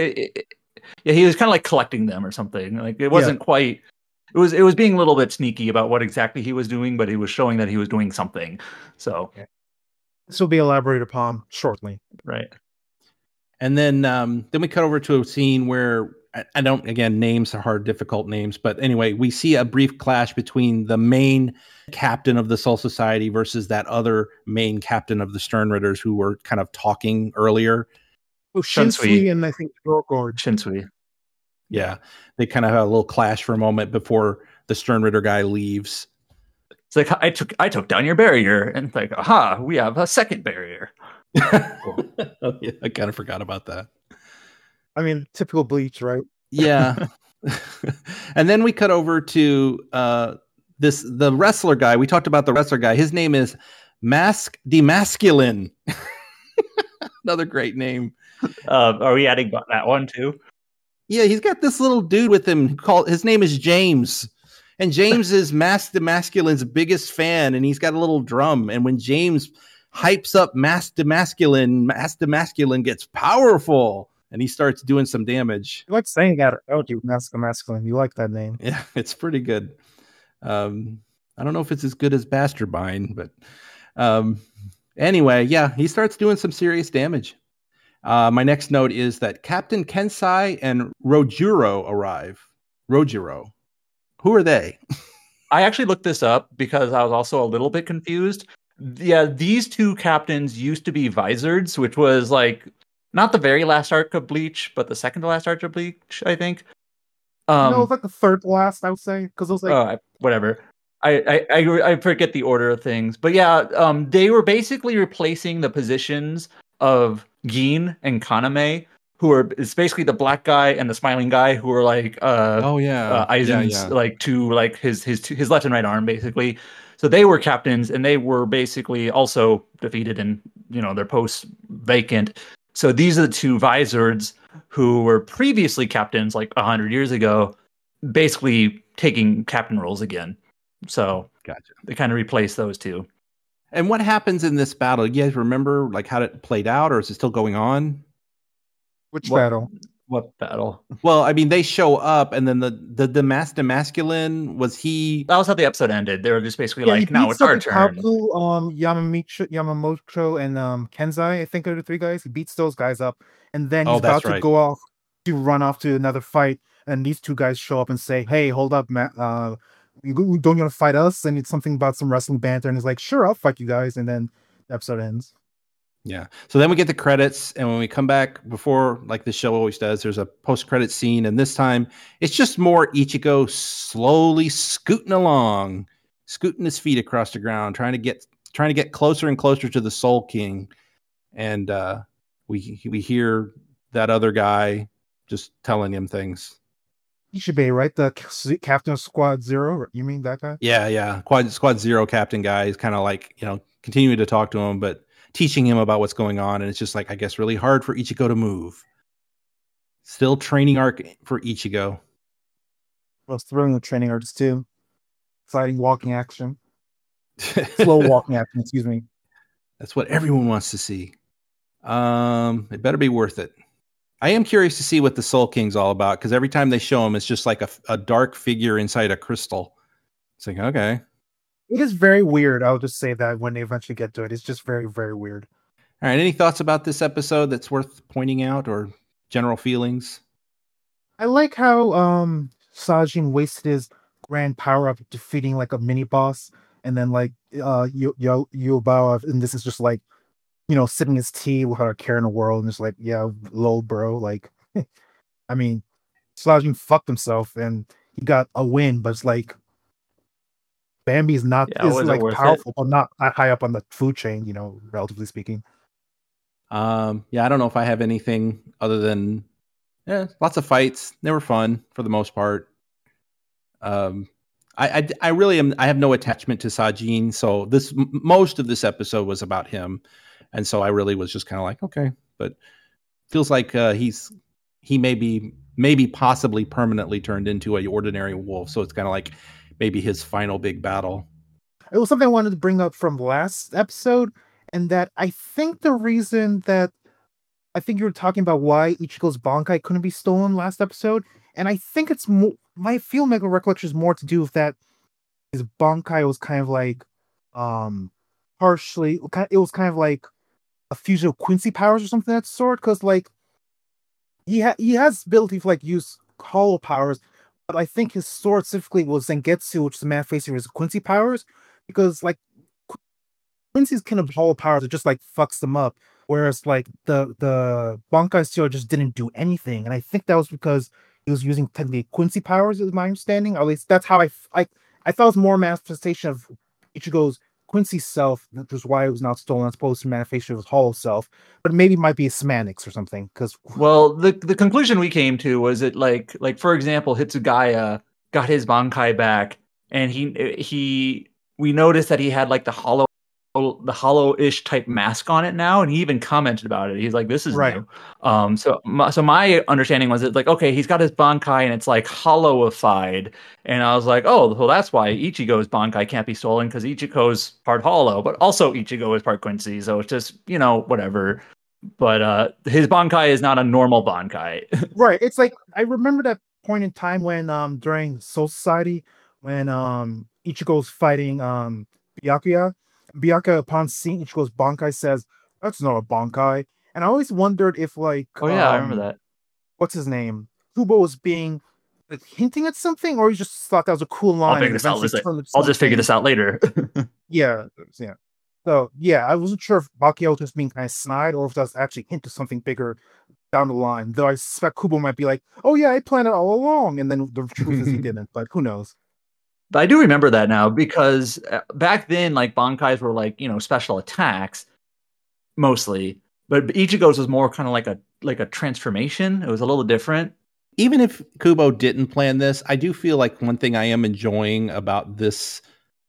he was kind of like collecting them or something. Like it wasn't quite. It was being a little bit sneaky about what exactly he was doing, but he was showing that he was doing something. So this will be elaborated upon shortly, right? And then we cut over to a scene where I don't. Again, names are hard, difficult names, but anyway, we see a brief clash between the main captain of the Soul Society versus that other main captain of the Sternritters who were kind of talking earlier. Oh, Shinsui and I think Gorgord. Shinsui. Yeah, they kind of have a little clash for a moment before the Sternritter guy leaves. It's like, I took down your barrier, and it's like, aha, we have a second barrier. Oh, yeah, I kind of forgot about that. I mean, typical Bleach, right? Yeah. And then we cut over to the wrestler guy. We talked about the wrestler guy. His name is Mask Demasculine. Another great name. Are we adding that one too? Yeah, he's got this little dude with him his name is James. And James is Mask Demasculine's biggest fan, and he's got a little drum. And when James hypes up Mask Demasculine gets powerful, and he starts doing some damage. You like saying that, don't you, Mask Demasculine? You like that name. Yeah, it's pretty good. I don't know if it's as good as Basterbine, but anyway, yeah, he starts doing some serious damage. My next note is that Captain Kensai and Rojiro arrive. Rojiro. Who are they? I actually looked this up because I was also a little bit confused. Yeah, these two captains used to be Vizards, which was like not the very last arc of Bleach, but the second to last arc of Bleach, I think. No, it's like the third last, I would say, because it was like whatever. I forget the order of things, but yeah, they were basically replacing the positions of Gin and Kaname, it's basically the black guy and the smiling guy who are like Aizen's like two, like his left and right arm basically. So they were captains, and they were basically also defeated, and their posts vacant. So these are the two Vizards who were previously captains like 100 years ago, basically taking captain roles again. So gotcha. They kind of replaced those two. And what happens in this battle? You guys remember like how it played out, or is it still going on? Which battle? What battle? Well, I mean, they show up, and then the Master Masculine, was he? That was how the episode ended. They were just basically Yeah, like, "Now it's our turn." Kaku, Yamamoto, and Kenzai, I think are the three guys. He beats those guys up, and then he's about to go off to run off to another fight, and these two guys show up and say, "Hey, hold up, Matt. You don't want to fight us?" And it's something about some wrestling banter, and he's like, "Sure, I'll fight you guys." And then the episode ends. Yeah. So then we get the credits, and when we come back, before, like the show always does, there's a post-credit scene, and this time it's just more Ichigo slowly scooting along, scooting his feet across the ground, trying to get closer and closer to the Soul King. And we hear that other guy just telling him things. Ichibe, right? The captain of Squad Zero. You mean that guy? Yeah. Squad Zero captain guy is kind of like, continuing to talk to him, but teaching him about what's going on. And it's just like, I guess, really hard for Ichigo to move. Still training arc for Ichigo. Well, it's thrilling with training arcs too. Exciting walking action. Slow walking action, excuse me. That's what everyone wants to see. It better be worth it. I am curious to see what the Soul King's all about, because every time they show him, it's just like a dark figure inside a crystal. It's like, okay. It is very weird. I'll just say that when they eventually get to it, it's just very, very weird. All right. Any thoughts about this episode that's worth pointing out, or general feelings? I like how Sajin wasted his grand power up defeating like a mini boss, and then like Yubao, and this is just like, sipping his tea without a care in the world, and just like, yeah, lol, bro. Like, I mean, Sajin fucked himself, and he got a win, but it's like, Bambi's not is like powerful, but not high up on the food chain, relatively speaking. Yeah, I don't know if I have anything other than lots of fights. They were fun for the most part. I really am. I have no attachment to Sajin, so most of this episode was about him, and so I really was just kind of like, okay, but feels like he may be possibly permanently turned into an ordinary wolf. So it's kind of like maybe his final big battle. It was something I wanted to bring up from last episode, and that I think the reason that I think you were talking about why Ichigo's Bankai couldn't be stolen last episode, and I think it's more, my feel mega recollection is more to do with that his Bankai was kind of like partially, it was kind of like a fusion of Quincy powers or something of that sort, because like he has ability to like use hollow powers. But I think his sword specifically was Zangetsu, which is the manifestation of his Quincy powers, because like Quincy's kind of hollow powers, it just like fucks them up, whereas like the Bankai sword just didn't do anything, and I think that was because he was using technically Quincy powers, is my understanding. At least that's how I thought it was more a manifestation of Ichigo's Quincy self, which is why it was not stolen, as opposed to manifestation of his hollow self. But maybe it might be semantics or something. Because the conclusion we came to was that like for example, Hitsugaya got his Bankai back, and we noticed that he had like the hollow-ish type mask on it now, and he even commented about it. He's like, "This is right." New. So my understanding was that like, okay, he's got his Bankai and it's like hollowified, and I was like, oh, well, that's why Ichigo's Bankai can't be stolen, because Ichigo's part hollow, but also Ichigo is part Quincy, so it's just whatever. But his Bankai is not a normal Bankai. Right. It's like I remember that point in time when during Soul Society when Ichigo's fighting Byakuya. Byakuya, upon seeing Ichigo's Bankai, says, "That's not a Bankai." And I always wondered if, like, oh yeah, I remember that. What's his name? Kubo was being like hinting at something, or he just thought that was a cool line. I'll just figure this out later. yeah. So yeah, I wasn't sure if Byakuya was just being kind of snide, or if that's actually hint to something bigger down the line. Though I suspect Kubo might be like, "Oh yeah, I planned it all along," and then the truth is he didn't. But who knows? But I do remember that now, because back then, like, Bankais were like, special attacks mostly, but Ichigo's was more kind of like a transformation. It was a little different. Even if Kubo didn't plan this, I do feel like one thing I am enjoying about this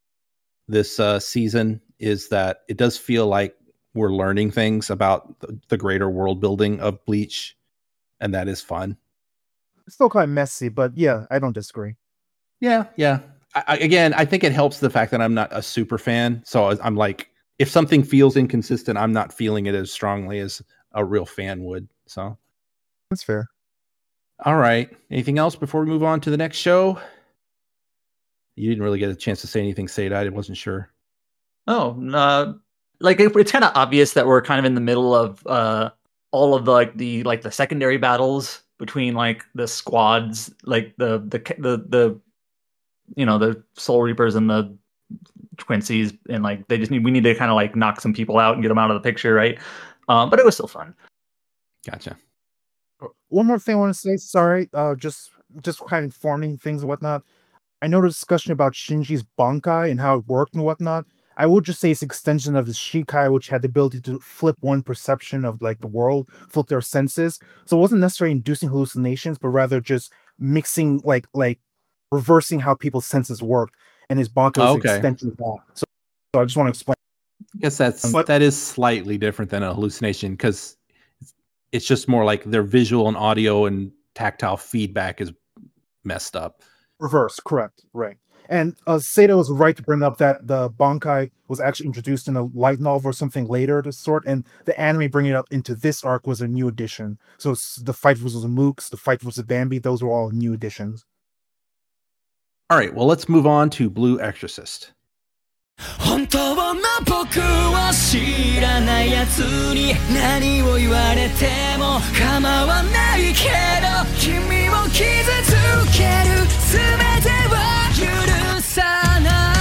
season is that it does feel like we're learning things about the greater world building of Bleach, and that is fun. It's still kind of messy, but yeah, I don't disagree. Yeah. I think it helps the fact that I'm not a super fan. So I'm like, if something feels inconsistent, I'm not feeling it as strongly as a real fan would. So that's fair. All right. Anything else before we move on to the next show? You didn't really get a chance to say anything, Seda. I wasn't sure. Oh, it's kind of obvious that we're kind of in the middle of all of the secondary battles between like the squads, like the Soul Reapers and the Quincy's, and like we need to kind of like knock some people out and get them out of the picture, right? But it was still fun. Gotcha. One more thing I want to say. Sorry, just kind of informing things and whatnot. I know the discussion about Shinji's Bankai and how it worked and whatnot. I would just say it's extension of the Shikai, which had the ability to flip one perception of like the world, flip their senses. So it wasn't necessarily inducing hallucinations, but rather just mixing like reversing how people's senses work. And his Bankai was an extension of that. So I just want to explain. I guess that is slightly different than a hallucination, because it's just more like their visual and audio and tactile feedback is messed up. Reverse, correct, right. And Seda was right to bring up that the Bankai was actually introduced in a light novel or something later of the sort, and the anime bringing it up into this arc was a new addition. So the fight versus the Mooks, the fight versus Bambi, those were all new additions. All right, well, let's move on to Blue Exorcist. 本当の僕を知らないやつに何を言われても構わないけど君を傷つける全ては許さない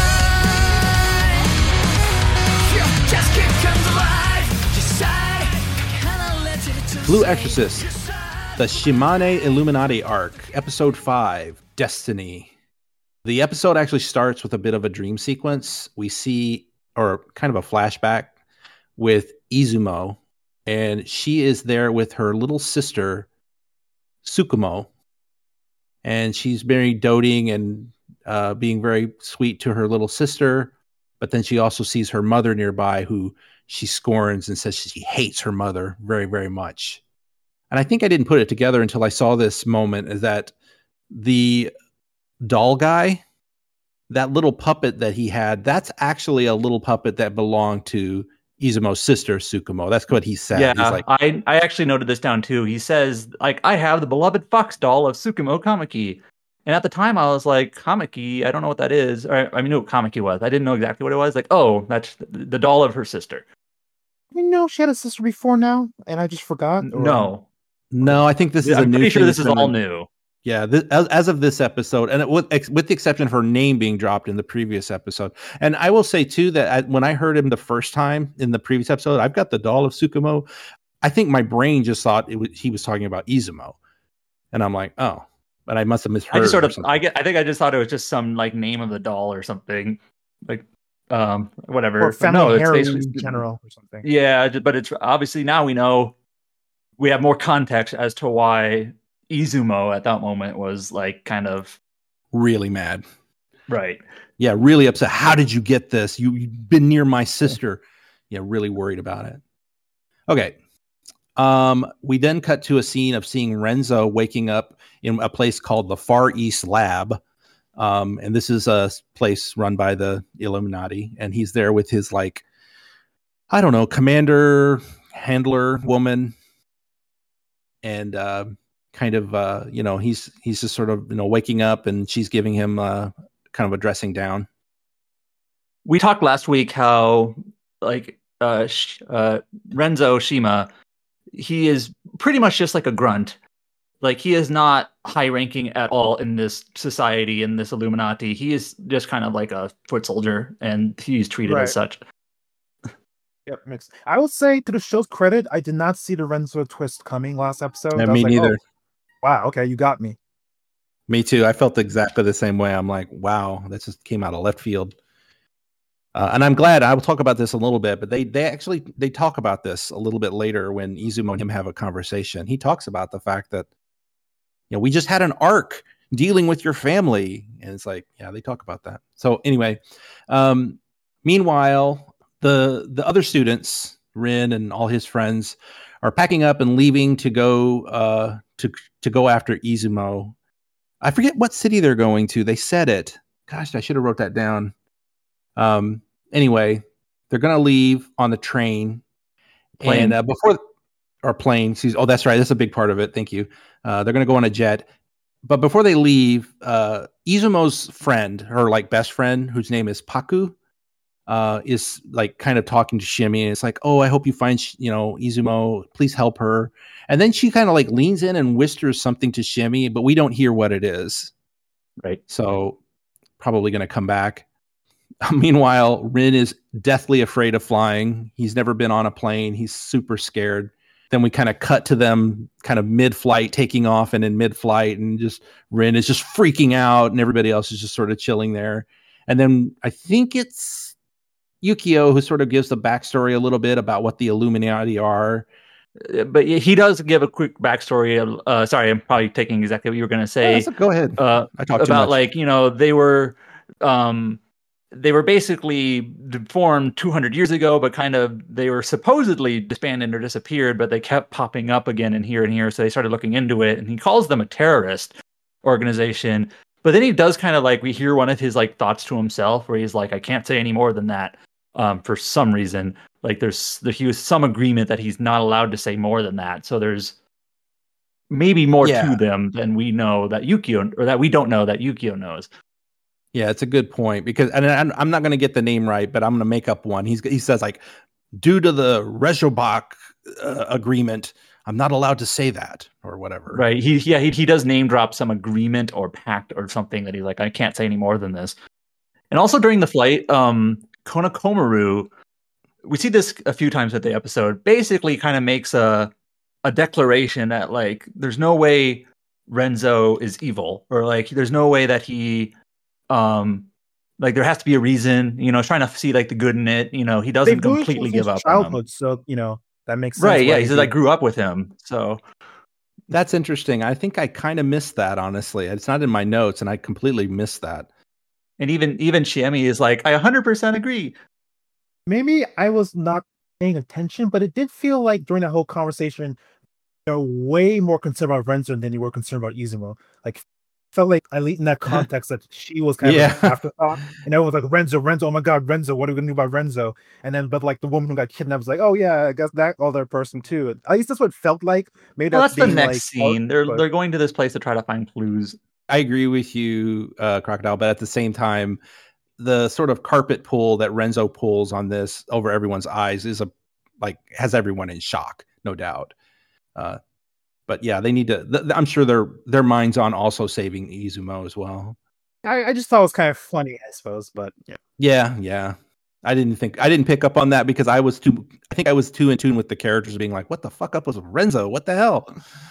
Just keep comes alive decide Blue Exorcist, the Shimane Illuminati arc, episode 5, Destiny. The episode actually starts with a bit of a dream sequence. We see, or kind of a flashback, with Izumo, and she is there with her little sister, Tsukumo, and she's very doting and being very sweet to her little sister, but then she also sees her mother nearby, who she scorns and says she hates her mother very, very much. And I think I didn't put it together until I saw this moment, is that the doll guy, that little puppet that he had, that's actually a little puppet that belonged to Izumo's sister, Tsukumo. That's what he said. Yeah, he's like, I actually noted this down too. He says, like, I have the beloved fox doll of Tsukumo Kamiki. And at the time I was like, Kamiki, I don't know what that is. Or, I knew what Kamiki was. I didn't know exactly what it was. Like, oh, that's the doll of her sister. You know, she had a sister before now, and I just forgot. Or... No, I think this is a new. I'm pretty sure this is all new. new. Yeah, as of this episode, and with the exception of her name being dropped in the previous episode. And I will say, too, that when I heard him the first time in the previous episode, I've got the doll of Tsukumo. I think my brain just thought he was talking about Izumo. And I'm like, oh, but I must have misheard. I think I just thought it was just some like name of the doll or something. Like, whatever. Or family heirloom in general or something. Yeah, but it's obviously now we know, we have more context as to why Izumo at that moment was like kind of really mad. Right. Yeah, really upset. How did you get this? You've been near my sister. Yeah, really worried about it. Okay. We then cut to a scene of seeing Renzo waking up in a place called the Far East Lab. And this is a place run by the Illuminati. And he's there with his, like, I don't know, commander, handler woman. And kind of, he's just sort of, waking up, and she's giving him kind of a dressing down. We talked last week how, like, Renzo Shima, he is pretty much just like a grunt. Like, he is not high ranking at all in this society, in this Illuminati. He is just kind of like a foot soldier, and he's treated as such. Yep, mixed. I would say, to the show's credit, I did not see the Renzo twist coming last episode. Yeah, me neither. Oh, wow, okay, you got me. Me too. I felt exactly the same way. I'm like, wow, that just came out of left field. And I'm glad. I will talk about this a little bit, but they talk about this a little bit later when Izumo and him have a conversation. He talks about the fact that, we just had an arc dealing with your family. And it's like, yeah, they talk about that. So anyway, meanwhile, the other students, Rin and all his friends, are packing up and leaving to go to go after Izumo. I forget what city they're going to. They said it. Gosh, I should have wrote that down. Anyway, they're going to leave on the train. Plane. And before or plane. Oh, that's right. That's a big part of it. Thank you. They're going to go on a jet. But before they leave, Izumo's friend, her like best friend, whose name is Paku, is like kind of talking to Shimmy, and it's like, oh, I hope you find Izumo. Please help her. And then she kind of like leans in and whispers something to Shimmy, but we don't hear what it is. Right. So probably going to come back. Meanwhile, Rin is deathly afraid of flying. He's never been on a plane. He's super scared. Then we kind of cut to them kind of mid-flight, taking off, and in mid-flight, and just Rin is just freaking out, and everybody else is just sort of chilling there. And then I think it's Yukio who sort of gives the backstory a little bit about what the Illuminati are. But he does give a quick backstory. Sorry, I'm probably taking exactly what you were going to say. Go ahead. I talked about like they were basically formed 200 years ago, but kind of they were supposedly disbanded or disappeared, but they kept popping up again and here. So they started looking into it, and he calls them a terrorist organization. But then he does kind of like, we hear one of his like thoughts to himself where he's like, I can't say any more than that. For some reason, like there was some agreement that he's not allowed to say more than that. So there's maybe more to them than we know that Yukio, or that we don't know that Yukio knows. Yeah, it's a good point, because, and I'm not going to get the name right, but I'm going to make up one. He says like, due to the Rezorbach agreement, I'm not allowed to say that or whatever. Right. He does name drop some agreement or pact or something that he's like, I can't say any more than this. And also during the flight, Konokomaru, we see this a few times at the episode, basically kind of makes a declaration that like, there's no way Renzo is evil, or like, there's no way that he, like there has to be a reason, trying to see like the good in it. He doesn't completely give up childhood, on him. So that makes sense. Right? Yeah, he says I grew up with him, so that's interesting. I think I kind of missed that, honestly. It's not in my notes, and I completely missed that. And even Shiemi is like, I 100% agree. Maybe I was not paying attention, but it did feel like during that whole conversation, they're way more concerned about Renzo than they were concerned about Izumo. Like, felt like, at least in that context, that she was kind of an afterthought, and everyone was like, Renzo, oh my god, Renzo, what are we gonna do about Renzo? And then, but like the woman who got kidnapped was like, oh yeah, I guess that other person too. At least that's what it felt like. Maybe that's the next scene. They're going to this place to try to find clues. I agree with you, Crocodile, but at the same time, the sort of carpet pull that Renzo pulls on this over everyone's eyes is has everyone in shock, no doubt. But yeah, they need to. I'm sure their mind's on also saving Izumo as well. I just thought it was kind of funny, I suppose. But yeah. I didn't pick up on that because I think I was too in tune with the characters being like, what the fuck up with Renzo? What the hell?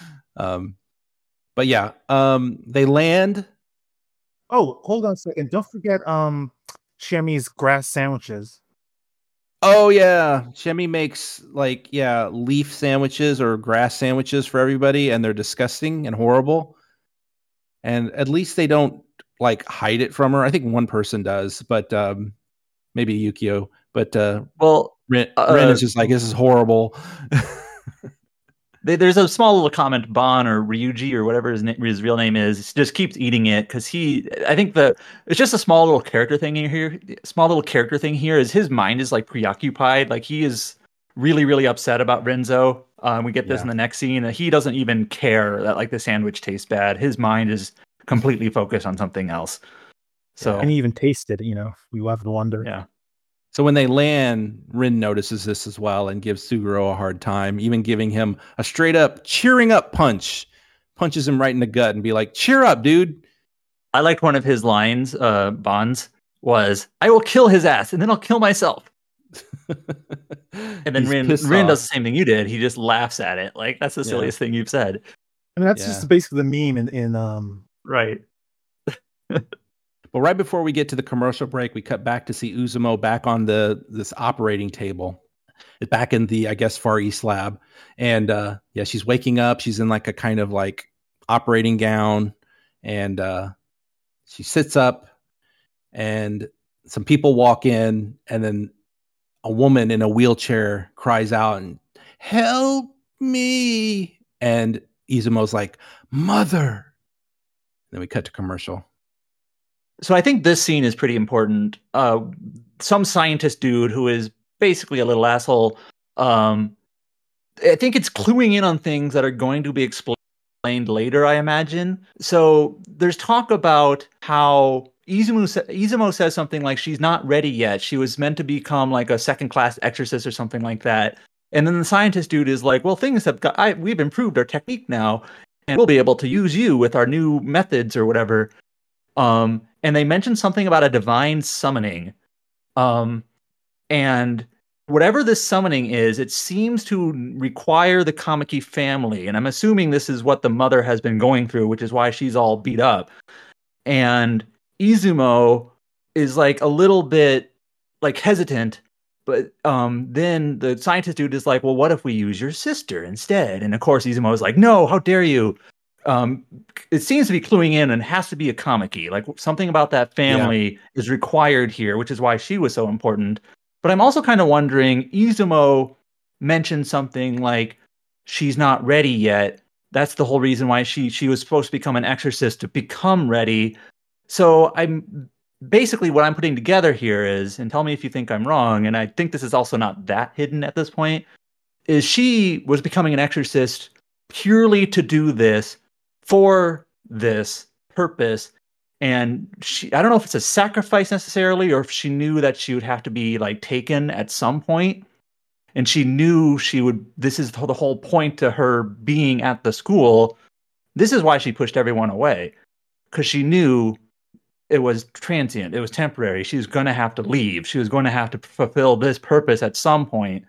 But yeah, they land. Oh, hold on a second! Don't forget, Shemi's grass sandwiches. Oh yeah, Shemi makes leaf sandwiches or grass sandwiches for everybody, and they're disgusting and horrible. And at least they don't like hide it from her. I think one person does, but maybe Yukio. But Rin is just like, this is horrible. There's a small little comment, Bon or Ryuji or whatever his real name is, just keeps eating it because I think it's just a small little character thing here. Small little character thing here is his mind is like preoccupied. Like he is really, really upset about Renzo. We get this in the next scene. He doesn't even care that like the sandwich tastes bad. His mind is completely focused on something else. So and he even tasted, we will have to wonder. Yeah. So when they land, Rin notices this as well and gives Suguro a hard time, even giving him a straight up cheering up punch. Punches him right in the gut and be like, cheer up, dude. I liked one of his lines, Bon's, was, I will kill his ass and then I'll kill myself. And then Rin does the same thing you did. He just laughs at it. Like, that's the silliest thing you've said. I mean, that's just basically the meme in Right. But right before we get to the commercial break, we cut back to see Izumo back on this operating table. It's back in the, I guess, Far East lab. And she's waking up. She's in like a kind of like operating gown. And she sits up and some people walk in. And then a woman in a wheelchair cries out and, help me. And Izumo's like, mother. Then we cut to commercial. So I think this scene is pretty important. Some scientist dude who is basically a little asshole I think it's cluing in on things that are going to be explained later, I imagine. So there's talk about how Izumo says something like she's not ready yet. She was meant to become like a second-class exorcist or something like that. And then the scientist dude is like, well, things have we've improved our technique now, and we'll be able to use you with our new methods or whatever. And they mentioned something about a divine summoning. And whatever this summoning is, it seems to require the Kamiki family. And I'm assuming this is what the mother has been going through, which is why she's all beat up. And Izumo is like a little bit like hesitant, but then the scientist dude is like, well, what if we use your sister instead? And of course, Izumo is like, no, how dare you? It seems to be cluing in and has to be a Kamiki. Like something about that family is required here, which is why she was so important. But I'm also kind of wondering, Izumo mentioned something like she's not ready yet. That's the whole reason why she was supposed to become an exorcist, to become ready. So I'm basically what I'm putting together here is, and tell me if you think I'm wrong, and I think this is also not that hidden at this point, is she was becoming an exorcist purely to do this for this purpose. And I don't know if it's a sacrifice necessarily, or if she knew that she would have to be like taken at some point. And she knew this is the whole point to her being at the school. This is why she pushed everyone away. Because she knew it was transient. It was temporary. She was going to have to leave. She was going to have to fulfill this purpose at some point.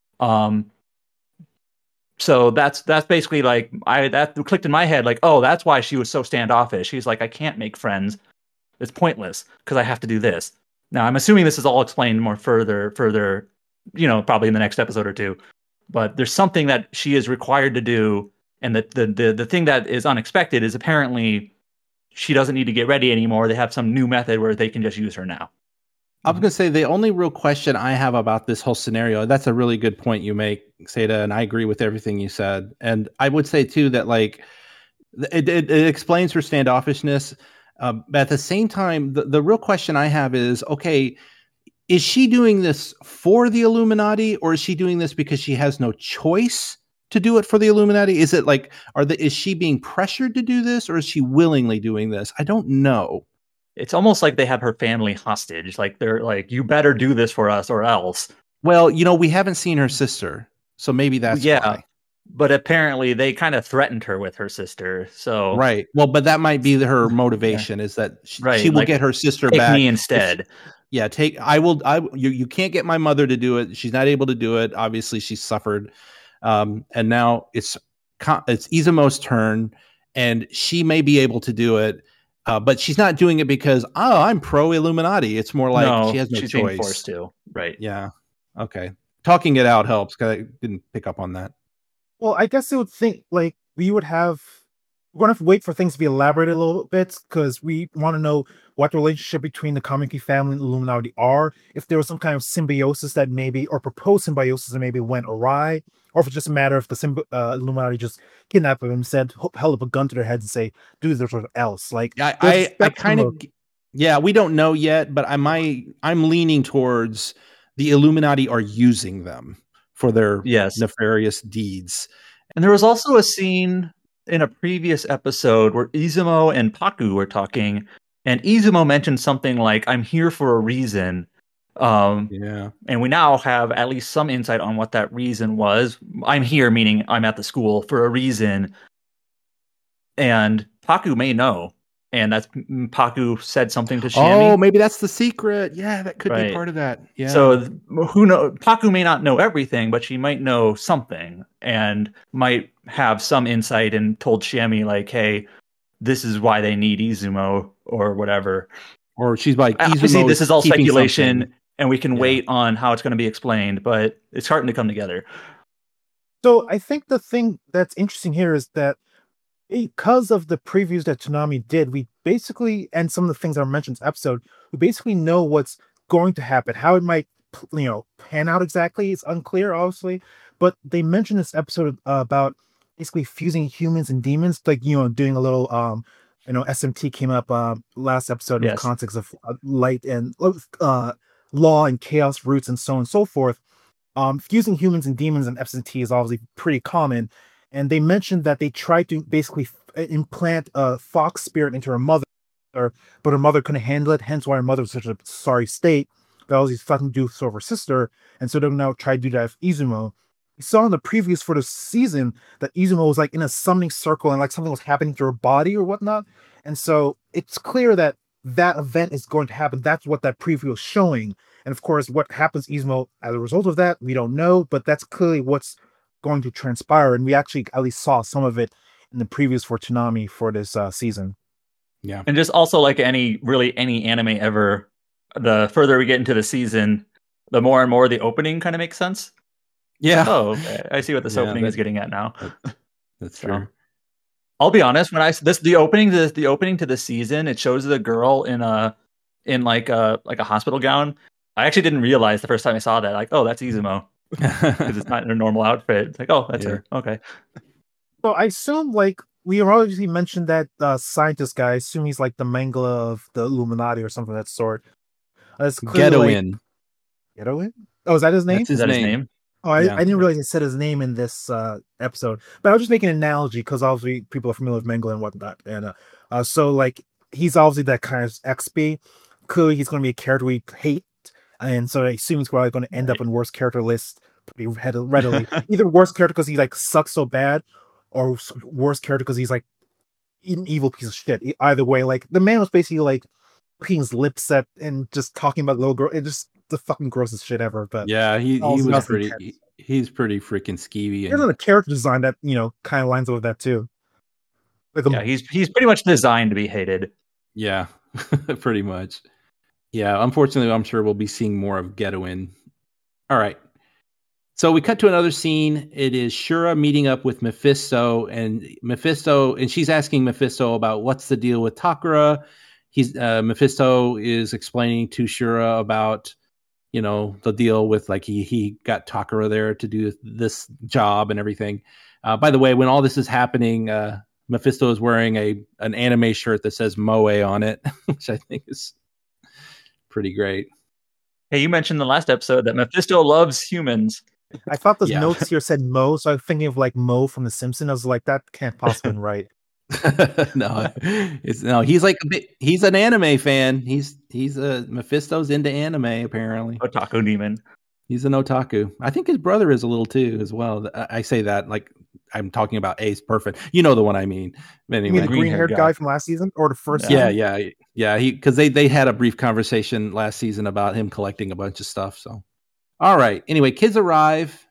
So that's basically like that clicked in my head, like, oh, that's why she was so standoffish. She's like, I can't make friends. It's pointless because I have to do this. Now I'm assuming this is all explained more further, probably in the next episode or two. But there's something that she is required to do, and the thing that is unexpected is apparently she doesn't need to get ready anymore. They have some new method where they can just use her now. I was going to say the only real question I have about this whole scenario, that's a really good point you make, Seda, and I agree with everything you said. And I would say, too, that like it explains her standoffishness. But at the same time, the real question I have is, okay, is she doing this for the Illuminati, or is she doing this because she has no choice to do it for the Illuminati? Is it like, is she being pressured to do this, or is she willingly doing this? I don't know. It's almost like they have her family hostage. Like they're like, you better do this for us or else. Well, we haven't seen her sister, so maybe that's why. But apparently they kind of threatened her with her sister. So right. Well, but that might be her motivation is that she will like, get her sister take back. Me instead. You can't get my mother to do it. She's not able to do it. Obviously she's suffered. And now it's Izumo's turn, and she may be able to do it. But she's not doing it because, I'm pro Illuminati. It's more like she has no she's choice. Being forced to. Right. Yeah. Okay. Talking it out helps, because I didn't pick up on that. Well, I guess it would think like we're going to have to wait for things to be elaborated a little bit, because we want to know what the relationship between the Kamiki family and the Illuminati are. If there was some kind of symbiosis that maybe, or proposed symbiosis that maybe went awry, or if it's just a matter of the Illuminati just kidnapped them and said, held up a gun to their heads and say, do this or else. Like, I kind of, we don't know yet, but I'm leaning towards the Illuminati are using them for their nefarious deeds. And there was also a scene in a previous episode where Izumo and Paku were talking, and Izumo mentioned something like, I'm here for a reason. And we now have at least some insight on what that reason was. I'm here, meaning I'm at the school for a reason. And Paku may know. And that's Paku said something to Shammy. Oh, maybe that's the secret. Yeah, that could be part of that. Yeah. So who knows? Paku may not know everything, but she might know something and might have some insight and told Shammy like, hey, this is why they need Izumo or whatever. Or she's like, obviously this is all speculation and we can wait on how it's going to be explained, but it's starting to come together. So I think the thing that's interesting here is that because of the previews that Toonami did, we basically, and some of the things that are mentioned in this episode, we basically know what's going to happen. How it might, pan out exactly, it's unclear, obviously. But they mentioned this episode about basically fusing humans and demons, like, doing a little, SMT came up last episode in the context of light and law and chaos roots and so on and so forth. fusing humans and demons in FCT is obviously pretty common. And they mentioned that they tried to basically implant a fox spirit into her mother, but her mother couldn't handle it, hence why her mother was in such a sorry state. That was something to do so with her sister, and so they're now trying to do that with Izumo. We saw in the previews for the season that Izumo was like in a summoning circle and like something was happening to her body or whatnot. And so it's clear that that event is going to happen. That's what that preview is showing. And of course, what happens to Izumo as a result of that, we don't know, but that's clearly what's going to transpire. And we actually at least saw some of it in the previews for Toonami for this season. Yeah. And just also like any anime ever, the further we get into the season, the more and more the opening kind of makes sense. Yeah. Oh, okay. I see what this opening is getting at now. That's true. I'll be honest, when the opening to the season, it shows the girl in a hospital gown. I actually didn't realize the first time I saw that, like, oh, that's Izumo. Because it's not in her normal outfit. It's like, oh, that's her. Okay. So I assume, like, we obviously mentioned that scientist guy. I assume he's like the Mangala of the Illuminati or something of that sort. Getowin. Getowin? Oh, is that his name? Is that his name? Oh, I didn't realize he said his name in this episode. But I was just making an analogy because obviously people are familiar with Mangala and whatnot. And so, like, he's obviously that kind of XP. Clearly, he's going to be a character we hate. And so I assume he's probably going to end up in worst character list pretty readily. Either worst character because he, like, sucks so bad, or worst character because he's, like, an evil piece of shit. Either way, like, the man was basically, like, putting his lips at and just talking about little girl. It just the fucking grossest shit ever. But yeah, he was pretty. He's pretty freaking skeevy. There's a character design that kind of lines up with that too. Like he's pretty much designed to be hated. Yeah, pretty much. Yeah, unfortunately, I'm sure we'll be seeing more of Getowin. All right. So we cut to another scene. It is Shura meeting up with Mephisto, and she's asking Mephisto about what's the deal with Takara. Mephisto is explaining to Shura about, the deal with, like, he got Takara there to do this job and everything. By the way, when all this is happening, Mephisto is wearing an anime shirt that says Moe on it, which I think is pretty great. Hey, you mentioned the last episode that Mephisto loves humans. I thought the notes here said Mo, so I was thinking of like Mo from The Simpsons. I was like, that can't possibly be right. He's an anime fan. He's Mephisto's into anime apparently. Otaku demon. He's an otaku. I think his brother is a little too as well. I say that like I'm talking about Ace Perfect. You know the one I mean. Anyway, you mean the green-haired guy from last season or the first season? Yeah. Because they had a brief conversation last season about him collecting a bunch of stuff. So, all right. Anyway, kids arrive.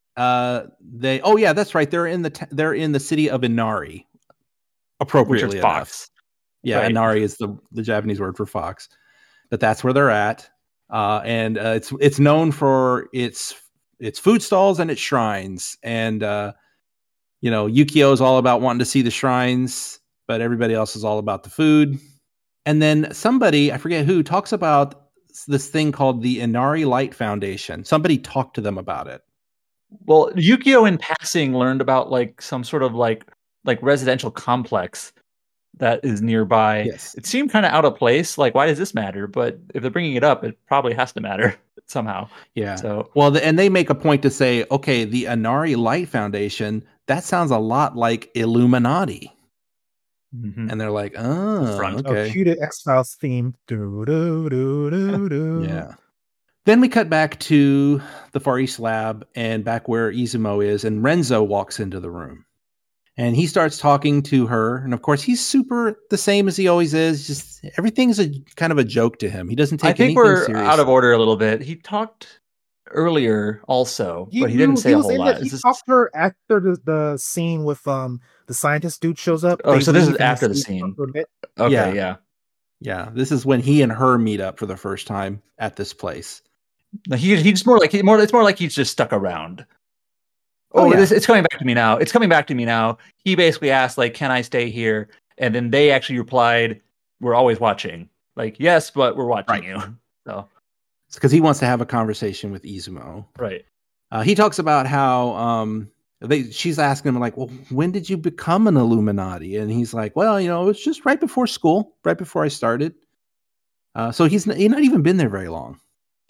That's right. They're in the city of Inari. Appropriately enough. Fox. Yeah, right. Inari is the Japanese word for fox, but that's where they're at, and it's known for its food stalls and its shrines, and Yukio is all about wanting to see the shrines, but everybody else is all about the food. And then somebody, I forget who, talks about this thing called the Inari Light Foundation. Somebody talked to them about it. Well, Yukio in passing learned about like some sort of like residential complex that is nearby. Yes. It seemed kind of out of place. Like, why does this matter? But if they're bringing it up, it probably has to matter somehow. Yeah. So, and they make a point to say, okay, the Inari Light Foundation, that sounds a lot like Illuminati. Mm-hmm. And they're like, okay. Cue the X-Files theme. Do, do, do, do, do. Yeah. Then we cut back to the Far East lab and back where Izumo is, and Renzo walks into the room. And he starts talking to her. And of course, he's super the same as he always is. Just everything's a kind of a joke to him. He doesn't take anything seriously. I think we're out of order a little bit. He talked earlier also, but he didn't say a whole lot. He talked to her after the scene with the scientist dude shows up. Oh, so this is after the scene. Okay, yeah. Yeah, this is when he and her meet up for the first time at this place. It's more like he's just stuck around. It's coming back to me now. It's coming back to me now. He basically asked, like, can I stay here? And then they actually replied, we're always watching. Like, yes, but we're watching you. So it's because he wants to have a conversation with Izumo. Right. He talks about how she's asking him, like, well, when did you become an Illuminati? And he's like, well, it's just right before school, right before I started. So he's not even been there very long.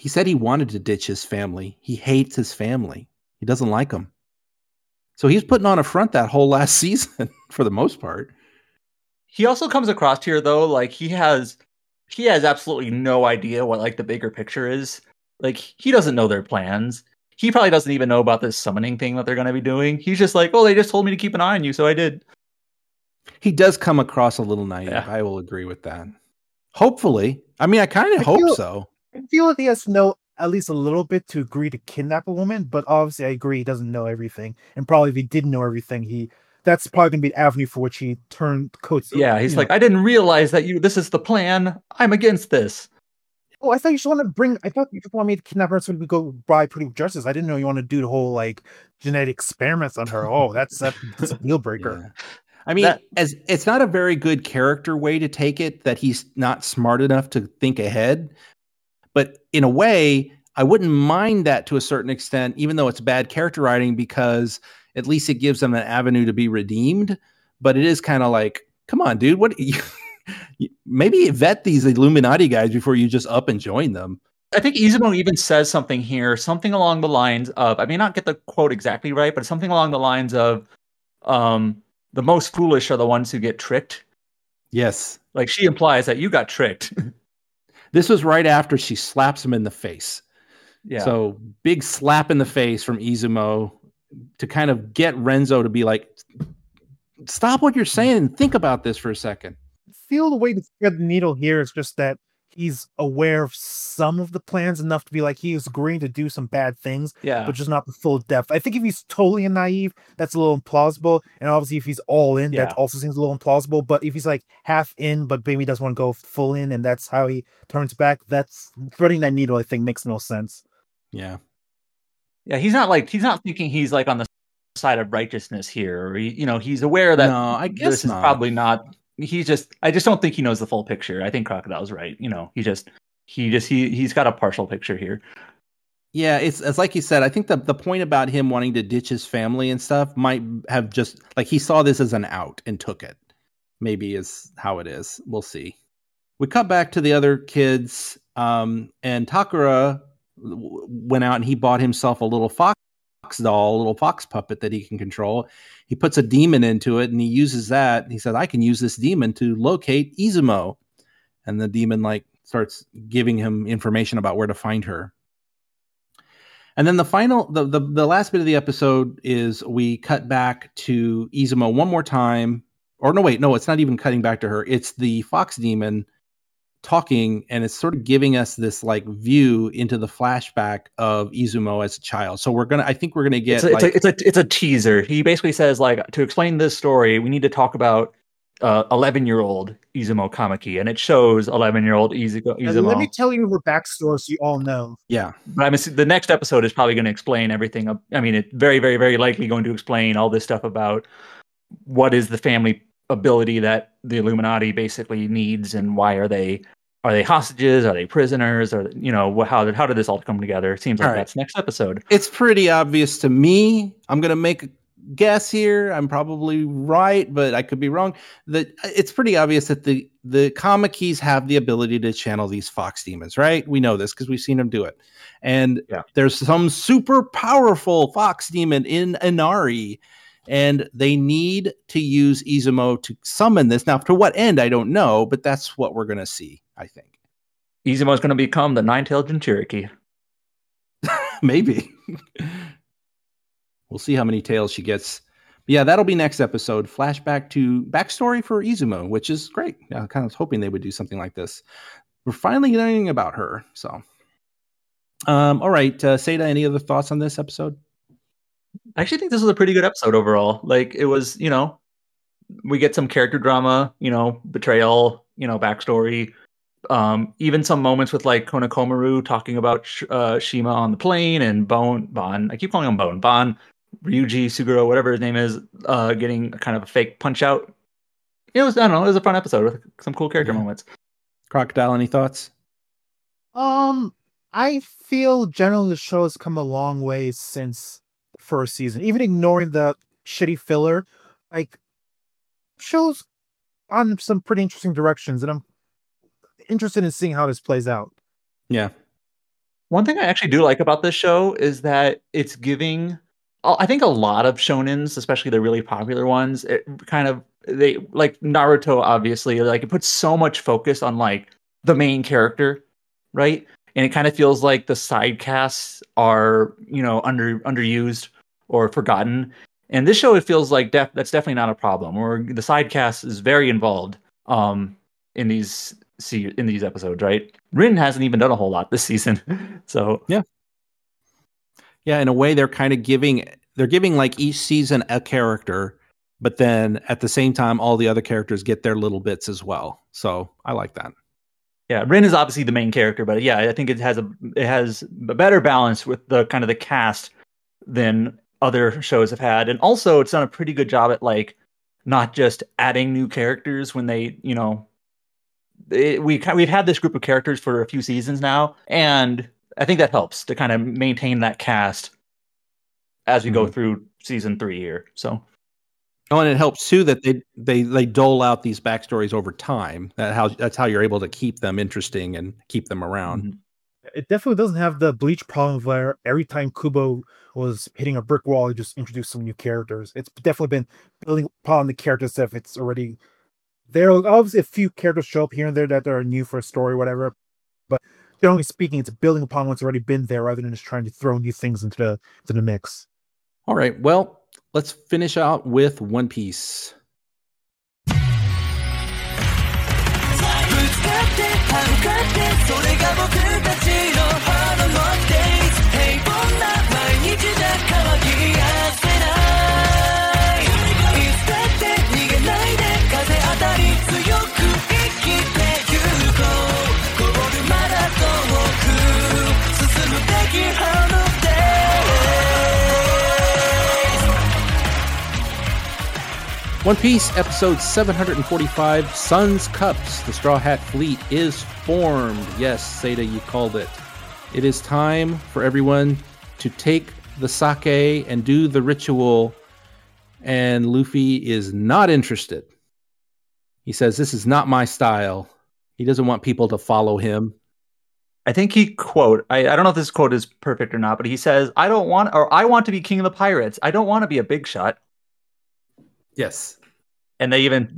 He said he wanted to ditch his family. He hates his family. He doesn't like them. So he's putting on a front that whole last season for the most part. He also comes across here though, like he has absolutely no idea what like the bigger picture is. Like he doesn't know their plans. He probably doesn't even know about this summoning thing that they're going to be doing. He's just like, oh, they just told me to keep an eye on you, so I did. He does come across a little naive. Yeah. I will agree with that. Hopefully. I mean, I kind of hope so. I feel like he has to know at least a little bit to agree to kidnap a woman, but obviously I agree he doesn't know everything. And probably if he did know everything, that's probably going to be an avenue for which he turned coats. Yeah, he's like, I didn't realize that this is the plan. I'm against this. Oh, I thought you just want me to kidnap her so we go buy pretty justice. I didn't know you want to do the whole like genetic experiments on her. Oh, that's a deal breaker. Yeah. I mean, as it's not a very good character way to take it that he's not smart enough to think ahead. But in a way, I wouldn't mind that to a certain extent, even though it's bad character writing, because at least it gives them an avenue to be redeemed. But it is kind of like, come on, dude, what? Maybe vet these Illuminati guys before you just up and join them. I think Izumo even says something here, something along the lines of, I may not get the quote exactly right, but something along the lines of, the most foolish are the ones who get tricked. Yes. Like she implies that you got tricked. This was right after she slaps him in the face. Yeah. So big slap in the face from Izumo to kind of get Renzo to be like, stop what you're saying and think about this for a second. I feel the way to thread the needle here is just that he's aware of some of the plans enough to be like he is agreeing to do some bad things, but just not the full depth. I think if he's totally naive, that's a little implausible. And obviously if he's all in, that also seems a little implausible. But if he's like half in, but maybe doesn't want to go full in, and that's how he turns back, that's threading that needle, I think, makes no sense. Yeah. Yeah, he's not thinking he's like on the side of righteousness here. Or he's aware that I guess this is probably not. I just don't think he knows the full picture. I think Crocodile's right. He's got a partial picture here. Yeah, it's like you said, I think the point about him wanting to ditch his family and stuff might have just like he saw this as an out and took it. Maybe is how it is. We'll see. We cut back to the other kids, and Takura went out and he bought himself a little fox doll, a little fox puppet that he can control. He puts a demon into it and he uses that. He said, I can use this demon to locate Izumo. And the demon like starts giving him information about where to find her. And then the last bit of the episode is we cut back to Izumo one more time. Or no, it's not even cutting back to her. It's the fox demon talking, and it's sort of giving us this like view into the flashback of Izumo as a child. So I think we're gonna get it's a teaser. He basically says like, to explain this story, we need to talk about 11-year-old Izumo Kamaki, and it shows 11-year-old Izumo. Let me tell you her backstory so you all know. Yeah, but I mean, the next episode is probably going to explain everything. I mean, it's very, very, very likely going to explain all this stuff about what is the family ability that the Illuminati basically needs, and why are they hostages? Are they prisoners? Or how did this all come together? It seems like that's next episode. It's pretty obvious to me. I'm gonna make a guess here. I'm probably right, but I could be wrong. That it's pretty obvious that the Kamakis have the ability to channel these fox demons, right? We know this because we've seen them do it. And there's some super powerful fox demon in Inari. And they need to use Izumo to summon this. Now, to what end, I don't know, but that's what we're going to see, I think. Izumo is going to become the nine-tailed Jinchuriki. Maybe. We'll see how many tails she gets. But yeah, that'll be next episode. Flashback to backstory for Izumo, which is great. I kind of hoping they would do something like this. We're finally learning about her. So, all right, Seda, any other thoughts on this episode? I actually think this was a pretty good episode overall. Like it was, we get some character drama, betrayal, backstory. Even some moments with like Konokomaru talking about Shima on the plane, and Bon. I keep calling him Bon, Ryuji Suguro, whatever his name is, getting kind of a fake punch out. It was a fun episode with some cool character moments. Crocodile, any thoughts? I feel generally the show has come a long way since first season, even ignoring the shitty filler. Like, show's on some pretty interesting directions, and I'm interested in seeing how this plays out. Yeah. One thing I actually do like about this show is that it's giving. I think a lot of shonens, especially the really popular ones, they like Naruto. Obviously, like it puts so much focus on like the main character, right? And it kind of feels like the side casts are underused or forgotten. And this show, it feels like that's definitely not a problem. Or the side cast is very involved in these episodes, right? Rin hasn't even done a whole lot this season, so yeah. In a way, they're kind of giving like each season a character, but then at the same time, all the other characters get their little bits as well. So I like that. Yeah, Rin is obviously the main character, but yeah, I think it has a better balance with the kind of the cast than other shows have had, and also it's done a pretty good job at like not just adding new characters when they we've had this group of characters for a few seasons now, and I think that helps to kind of maintain that cast as we go through season 3 here. So, and it helps too that they dole out these backstories over time. That's how you're able to keep them interesting and keep them around. Mm-hmm. It definitely doesn't have the Bleach problem where every time Kubo was hitting a brick wall, he just introduced some new characters. It's definitely been building upon the character stuff. It's already there. Obviously, a few characters show up here and there that are new for a story, whatever. But generally speaking, it's building upon what's already been there rather than just trying to throw new things into the mix. All right. Well, let's finish out with One Piece. One Piece, episode 745, Sun's Cups. The Straw Hat Fleet is formed. Yes, Seda, you called it. It is time for everyone to take the sake and do the ritual. And Luffy is not interested. He says, "This is not my style." He doesn't want people to follow him. I think he quote, I don't know if this quote is perfect or not, but he says, I want to be king of the pirates. I don't want to be a big shot. Yes. And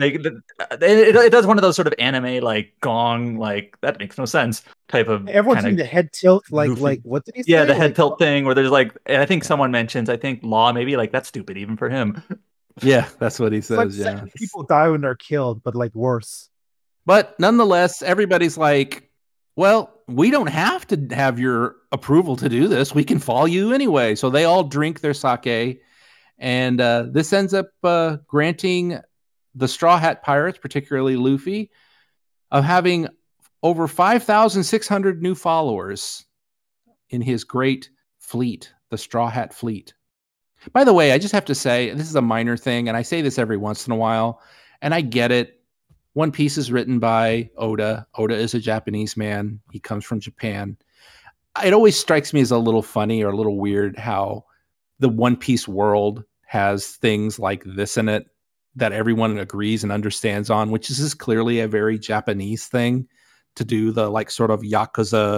it does one of those sort of anime like gong, like that makes no sense type of. Everyone's doing the head tilt, like what did he say? Yeah, the head tilt thing where there's like, and I think someone mentions, I think Law maybe like that's stupid even for him. Yeah, that's what he says. Like yeah, people die when they're killed, but like worse. But nonetheless, everybody's like, well, we don't have to have your approval to do this. We can follow you anyway. So they all drink their sake. And this ends up granting the Straw Hat Pirates, particularly Luffy, of having over 5,600 new followers in his great fleet, the Straw Hat Fleet. By the way, I just have to say, this is a minor thing, and I say this every once in a while, and I get it. One Piece is written by Oda. Oda is a Japanese man. He comes from Japan. It always strikes me as a little funny or a little weird how the One Piece world has things like this in it that everyone agrees and understands on, which is clearly a very Japanese thing to do, the like sort of Yakuza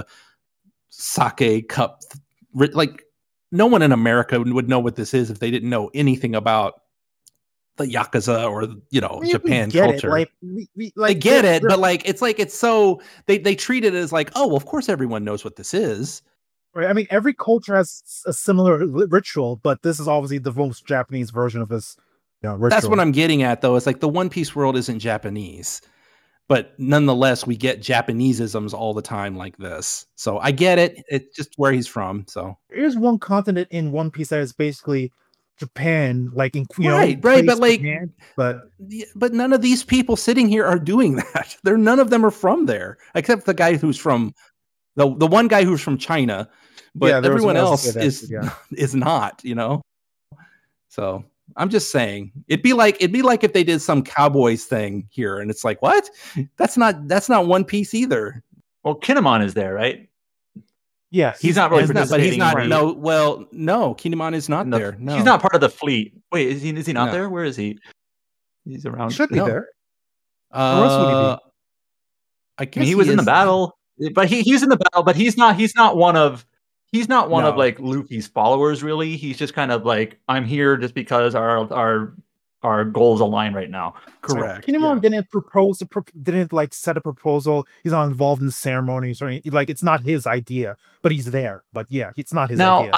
sake cup. Like no one in America would know what this is if they didn't know anything about the Yakuza or, Japan culture. Like, they get it, but like it's so they treat it as like, oh, well, of course everyone knows what this is. Right. I mean, every culture has a similar ritual, but this is obviously the most Japanese version of this ritual. That's what I'm getting at, though. It's like the One Piece world isn't Japanese, but nonetheless, we get Japaneseisms all the time like this. So I get it. It's just where he's from. So here's one continent in One Piece that is basically Japan, like right, but like, Japan, but none of these people sitting here are doing that. None of them are from there, except the guy who's from the one guy who's from China. But everyone else is not, So I'm just saying it'd be like if they did some Cowboys thing here, and it's like, what? That's not One Piece either. Well, Kinemon is there, right? Yeah, he's not really participating. He's not. No, Kinemon is not there. No, he's not part of the fleet. Wait, is he not there? Where is he? He's around. He should be there. I guess he was in the battle. but he's in the battle, but he's not one of No. like Luffy's followers really. He's just kind of like, I'm here just because our goals align right now. Correct. Kinemon didn't propose, didn't like set a proposal. He's not involved in the ceremonies or anything. Like, it's not his idea, but he's there. But yeah, it's not his idea.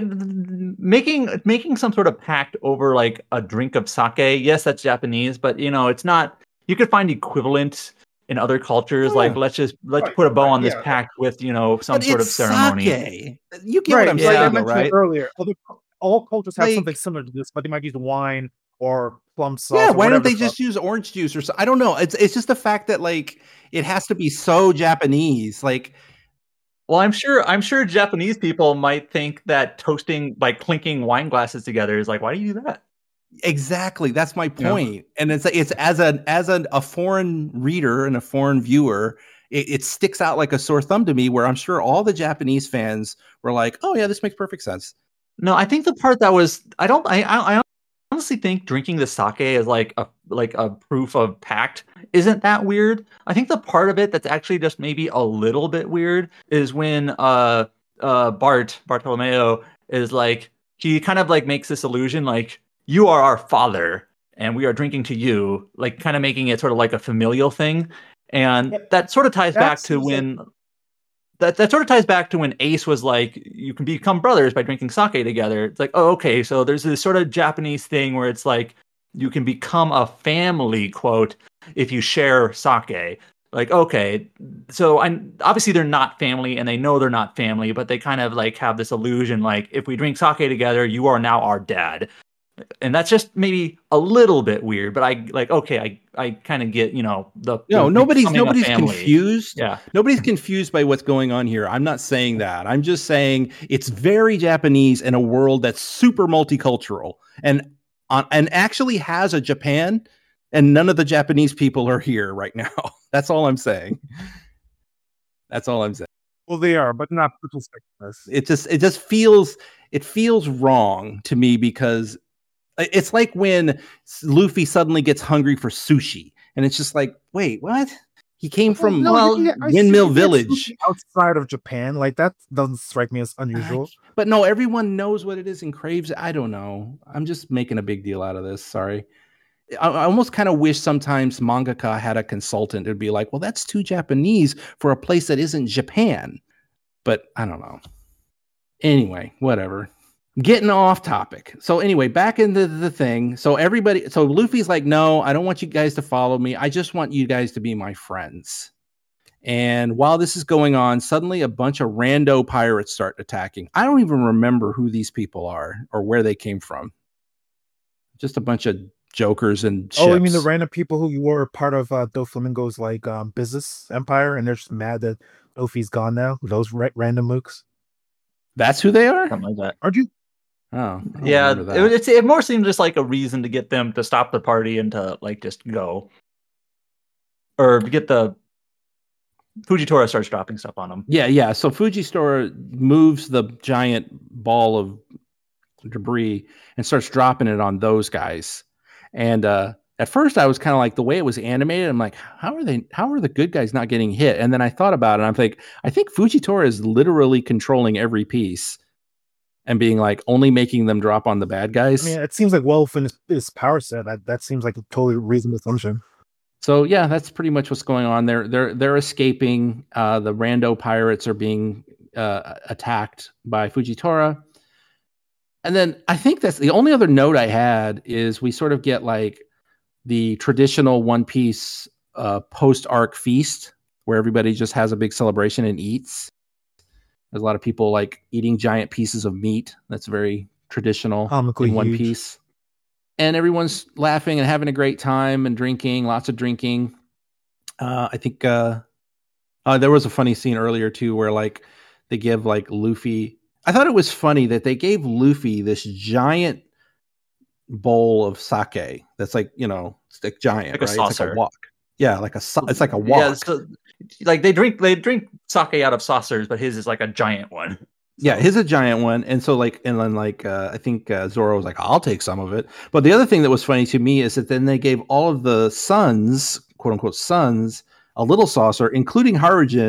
Making some sort of pact over like a drink of sake. Yes, that's Japanese, but it's not. You could find equivalents in other cultures. Like, let's put a bow on this pact with some sort of ceremony. Sake. You get what I'm saying, I mentioned right? earlier. All cultures have something similar to this, but they might use wine or plum sauce. Yeah, why don't they just use orange juice or something? I don't know. It's just the fact that like it has to be so Japanese. Like, well, I'm sure Japanese people might think that toasting by clinking wine glasses together is like, why do you do that? Exactly, that's my point. Yeah. And it's as a foreign reader and a foreign viewer, it sticks out like a sore thumb to me. Where I'm sure all the Japanese fans were like, "Oh yeah, this makes perfect sense." No, I think the part that was I honestly think drinking the sake as like a proof of pact isn't that weird. I think the part of it that's actually just maybe a little bit weird is when Bartolomeo is like, he kind of like makes this illusion like, you are our father and we are drinking to you, like kind of making it sort of like a familial thing. And that sort of ties back to when that sort of ties back to when Ace was like, you can become brothers by drinking sake together. It's like, oh, okay. So there's this sort of Japanese thing where it's like, you can become a family, quote, if you share sake. Like, okay. So obviously they're not family and they know they're not family, but they kind of like have this illusion, like, if we drink sake together, you are now our dad. And that's just maybe a little bit weird, but I kind of get, nobody's confused. Yeah. Nobody's confused by what's going on here. I'm not saying that. I'm just saying it's very Japanese in a world that's super multicultural and actually has a Japan, and none of the Japanese people are here right now. That's all I'm saying. Well, they are, but not this. It feels wrong to me because it's like when Luffy suddenly gets hungry for sushi, and it's just like, wait, what? He came from Windmill Village outside of Japan. Like, that doesn't strike me as unusual. But no, everyone knows what it is and craves it. I don't know. I'm just making a big deal out of this. Sorry. I almost kind of wish sometimes mangaka had a consultant. It'd be like, well, that's too Japanese for a place that isn't Japan. But I don't know. Anyway, whatever. Getting off topic. So anyway, back into the thing. So Luffy's like, no, I don't want you guys to follow me. I just want you guys to be my friends. And while this is going on, suddenly a bunch of rando pirates start attacking. I don't even remember who these people are or where they came from. Just a bunch of jokers and ships. Oh, I mean the random people who were part of Doflamingo's like business empire, and they're just mad that Luffy's gone now. Those random mooks. That's who they are? Something like that. Aren't you? Oh, yeah. It more seemed just like a reason to get them to stop the party and to like just go, or to get the Fujitora starts dropping stuff on them. Yeah. So Fujitora moves the giant ball of debris and starts dropping it on those guys. And at first I was kind of like, the way it was animated, I'm like, how are the good guys not getting hit? And then I thought about it, and I'm like, I think Fujitora is literally controlling every piece and being like only making them drop on the bad guys. I mean, it seems like within his power set, that seems like a totally reasonable assumption. So yeah, that's pretty much what's going on. They're escaping. The rando pirates are being attacked by Fujitora. And then I think that's the only other note I had is we sort of get like the traditional One Piece post-arc feast where everybody just has a big celebration and eats. There's a lot of people like eating giant pieces of meat. That's very traditional in One Piece. And everyone's laughing and having a great time and drinking, lots of drinking. I think there was a funny scene earlier too where like they give like Luffy. I thought it was funny that they gave Luffy this giant bowl of sake. That's like, it's like giant, like right? A saucer. It's like a wok. Yeah, it's like a wok. Yeah, so, like they drink sake out of saucers, but his is like a giant one. So. Yeah, his is a giant one, and so like, and then like, I think Zoro was like, "I'll take some of it." But the other thing that was funny to me is that then they gave all of the sons, quote unquote sons, a little saucer, including Harujin,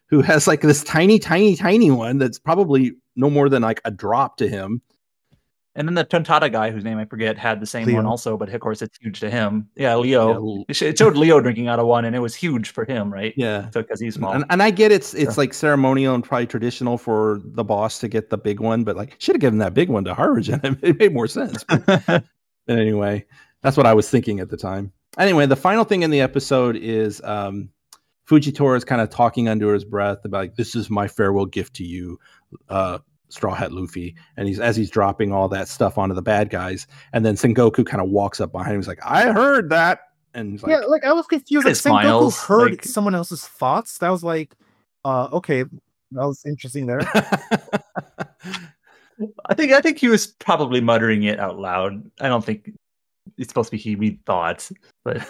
who has like this tiny, tiny, tiny one that's probably no more than like a drop to him. And then the Tontada guy, whose name I forget, had the same Leo. one also, but of course it's huge to him. Yeah, Leo. It showed Leo drinking out of one, and it was huge for him, right? Yeah. So because he's small. And I get it's like ceremonial and probably traditional for the boss to get the big one, but like should have given that big one to Harujin. It made more sense. But anyway, that's what I was thinking at the time. Anyway, the final thing in the episode is Fujitora is kind of talking under his breath about like, this is my farewell gift to you, Straw Hat Luffy, and he's dropping all that stuff onto the bad guys, and then Sengoku kind of walks up behind him. He's like, "I heard that," and he's like, yeah, like I was confused. Like Sengoku heard someone else's thoughts. That was like, okay, that was interesting there. I think he was probably muttering it out loud. I don't think it's supposed to be he read thoughts, but.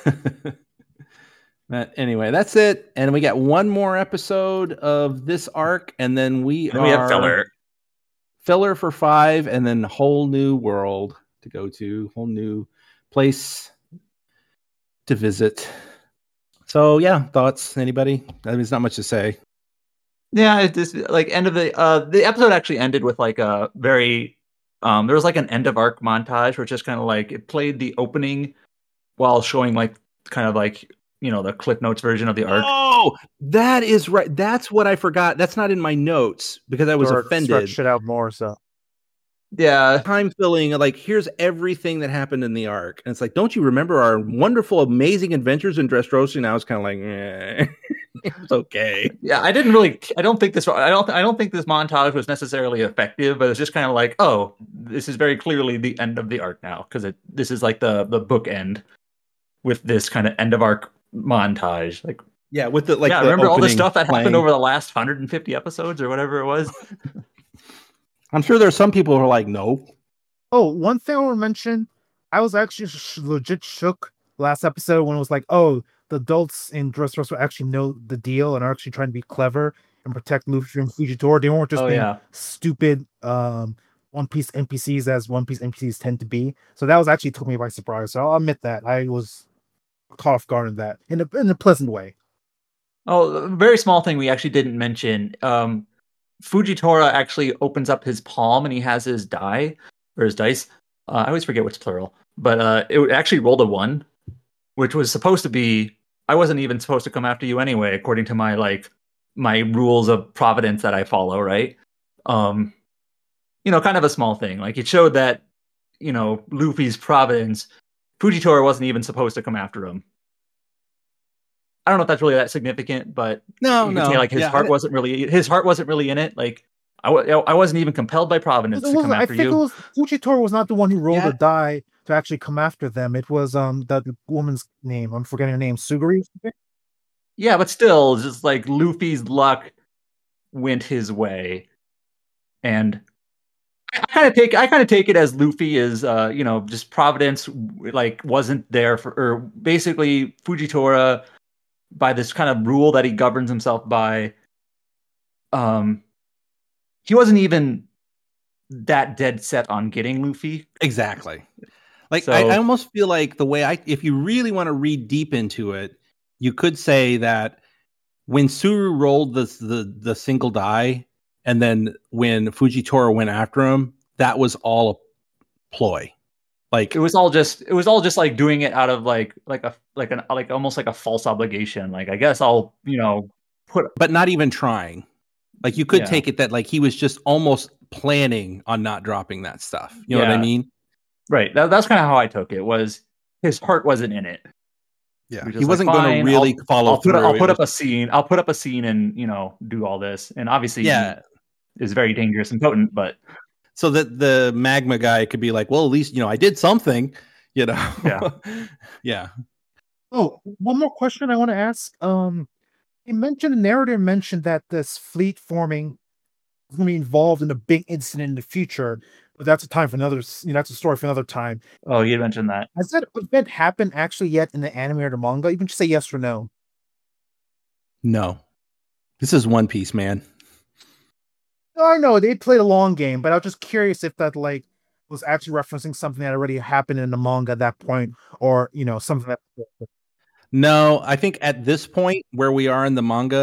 But anyway, that's it, and we got one more episode of this arc, and then we have filler for 5, and then a whole new world to go to, whole new place to visit. So yeah, thoughts? Anybody? There's not much to say. Yeah, it just like end of the episode actually ended with like a very there was like an end of arc montage, which is kind of like it played the opening while showing like kind of like the Cliff Notes version of the arc. Oh, that is right. That's what I forgot. That's not in my notes because I was offended. Stretch it out more, so. Yeah. Time filling, like, here's everything that happened in the arc. And it's like, don't you remember our wonderful, amazing adventures in Dressrosa? Now it's kind of like, it's okay. Yeah, I don't think this montage was necessarily effective, but it's just kind of like, oh, this is very clearly the end of the arc now, because this is like the book end with this kind of end of arc montage, like with the like remember all the stuff that happened over the last 150 episodes or whatever it was. I'm sure there's some people who are like, no. Oh, one thing I want to mention, I was actually legit shook last episode when it was like, oh, the adults in Dressrosa actually know the deal and are actually trying to be clever and protect Luffy from Fujitora. They weren't just being stupid One Piece NPCs as One Piece NPCs tend to be. So that was actually took me by surprise. So I'll admit that I was caught off guard in that in a pleasant way. Oh, a very small thing we actually didn't mention. Fujitora actually opens up his palm and he has his die or his dice. I always forget what's plural, but it actually rolled a 1, which was supposed to be. I wasn't even supposed to come after you anyway, according to my rules of providence that I follow. Right. Kind of a small thing. Like it showed that Luffy's providence. Fujitora wasn't even supposed to come after him. I don't know if that's really that significant, but no. Say, like his heart wasn't really in it. Like I wasn't even compelled by providence to come after you. Fujitora was not the one who rolled the die to actually come after them. It was that woman's name. I'm forgetting her name. Suguri. Yeah, but still, just like Luffy's luck went his way, and I kind of take it as Luffy is, just providence, like wasn't there or basically Fujitora, by this kind of rule that he governs himself by, he wasn't even that dead set on getting Luffy. Exactly. Like so, I almost feel like the way if you really want to read deep into it, you could say that when Suru rolled the single die, and then when Fujitora went after him, that was all a ploy. Like it was all just like doing it out of like almost like a false obligation. Like I guess I'll but not even trying. Like you could take it that like he was just almost planning on not dropping that stuff. You know what I mean? Right. That's kind of how I took it. Was his heart wasn't in it. Yeah, he wasn't going to really follow through. I'll put up a scene. I'll put up a scene and do all this. And obviously, is very dangerous and potent. But so that the magma guy could be like, well, at least I did something. Yeah. Yeah. Oh, one more question I want to ask. The narrator mentioned that this fleet forming is going to be involved in a big incident in the future. But that's a time for another. That's a story for another time. Oh, you mentioned that. Has that event happened actually yet in the anime or the manga? You can just say yes or no. No, this is One Piece, man. I know they played a long game, but I was just curious if that was actually referencing something that already happened in the manga at that point, or something that. No, I think at this point where we are in the manga,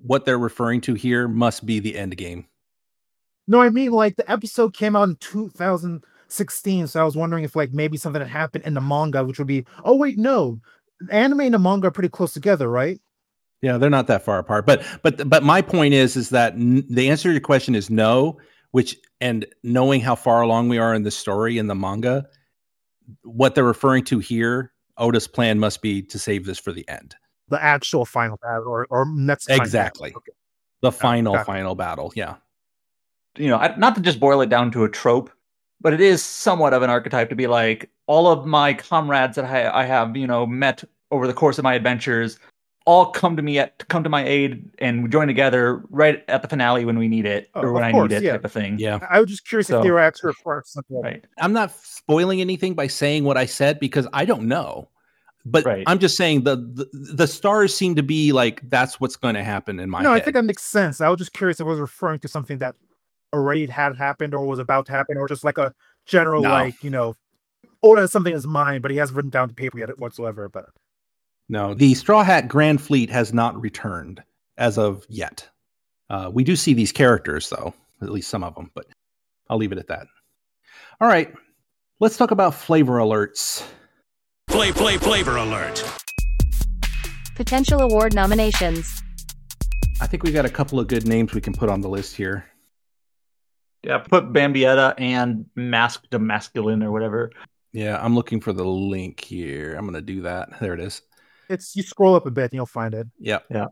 what they're referring to here must be the end game. No, I mean, like, the episode came out in 2016, so I was wondering if, like, maybe something had happened in the manga, which would be, oh, wait, no. The anime and the manga are pretty close together, right? Yeah, they're not that far apart. But my point is that the answer to your question is no, and knowing how far along we are in the story in the manga, what they're referring to here, Oda's plan must be to save this for the end. The actual final battle or next time. Exactly. Okay. The final battle, yeah. You know, not to just boil it down to a trope, but it is somewhat of an archetype to be like, all of my comrades that I have, you know, met over the course of my adventures all come to my aid and we join together right at the finale when we need it, or when I need it, type of thing. Yeah. I was just curious if they were actually referring to something. Right. I'm not spoiling anything by saying what I said because I don't know. But I'm just saying the stars seem to be like, that's what's going to happen in my head. No, I think that makes sense. I was just curious if it was referring to something that already had happened or was about to happen, or just like a general, like, you know, Oda has something in his mind, but he hasn't written down to paper yet whatsoever. But no, the Straw Hat Grand Fleet has not returned as of yet. We do see these characters, though, at least some of them, but I'll leave it at that. All right, let's talk about flavor alerts. Flavor alert. Potential award nominations. I think we got a couple of good names we can put on the list here. Yeah, put Bambietta and Mask the Masculine or whatever. Yeah, I'm looking for the link here. I'm going to do that. There it is. You scroll up a bit and you'll find it. Yep. Yeah.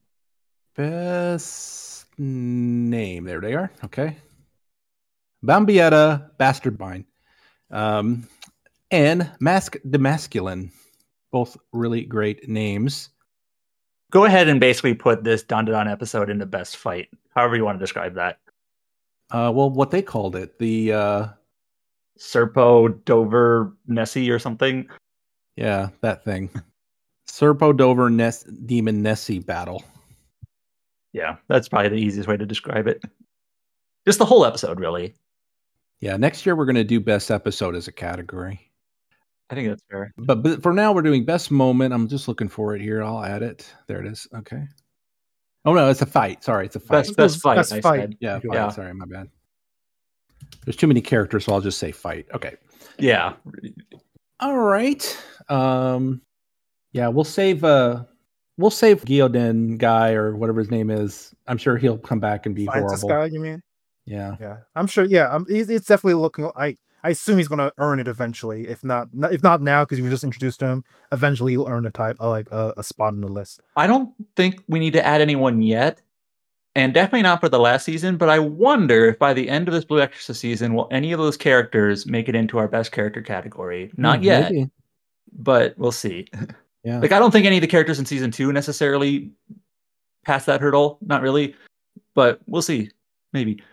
Best name. There they are. Okay. Bambietta, Bastard Vine, and Mask the Masculine. Both really great names. Go ahead and basically put this Dandadan episode into best fight, however you want to describe that. Well, what they called it, the Serpo Dover Nessie or something. Yeah, that thing. Serpo Dover Demon Nessie battle. Yeah, that's probably the easiest way to describe it. Just the whole episode, really. Yeah, next year we're going to do best episode as a category. I think that's fair. But for now, we're doing best moment. I'm just looking for it here. I'll add it. There it is. Okay. Oh, no, it's a fight. Sorry, it's a fight. Best fight. Best fight. Said. Yeah, fight. Yeah. Sorry, my bad. There's too many characters, so I'll just say fight. Okay. Yeah. All right. Yeah, we'll save Gyodin guy or whatever his name is. I'm sure he'll come back and be Scientist horrible. Guy, you mean? Yeah. Yeah. I'm sure. Yeah. It's definitely looking. I assume he's going to earn it eventually. If not now, because we just introduced him. Eventually, he'll earn a spot on the list. I don't think we need to add anyone yet, and definitely not for the last season. But I wonder if by the end of this Blue Exorcist season, will any of those characters make it into our best character category? Not yet, maybe. But we'll see. Yeah. Like, I don't think any of the characters in season 2 necessarily pass that hurdle. Not really, but we'll see. Maybe.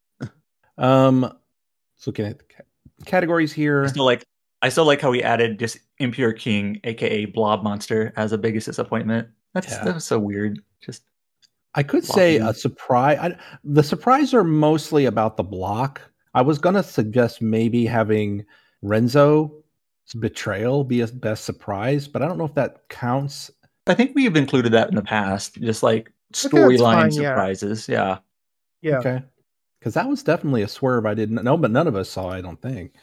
Let's look at the categories here. I still like how we added just Impure King, aka Blob Monster, as a biggest disappointment. That was so weird. Just I could say a surprise. The surprise are mostly about the block. I was gonna suggest maybe having Renzo's betrayal be a best surprise, but I don't know if that counts. I think we've included that in the past, just like storyline surprises. Yeah. Okay. Because that was definitely a swerve I didn't know, but none of us saw, I don't think.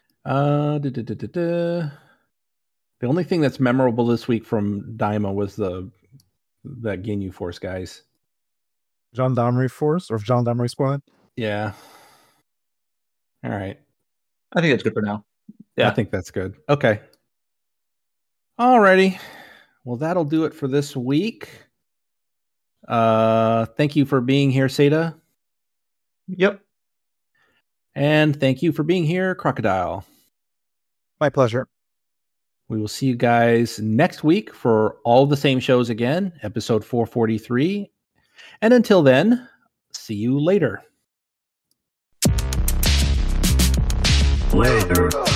The only thing that's memorable this week from Daima was that Ginyu Force guys. Gendarmerie Force or Gendarmerie Squad? Yeah. All right. I think that's good for now. Yeah. I think that's good. Okay. Alrighty. Well, that'll do it for this week. Thank you for being here, Seda. Yep. And thank you for being here, Crocodile. My pleasure. We will see you guys next week for all the same shows again, episode 443. And until then, see you later. Later.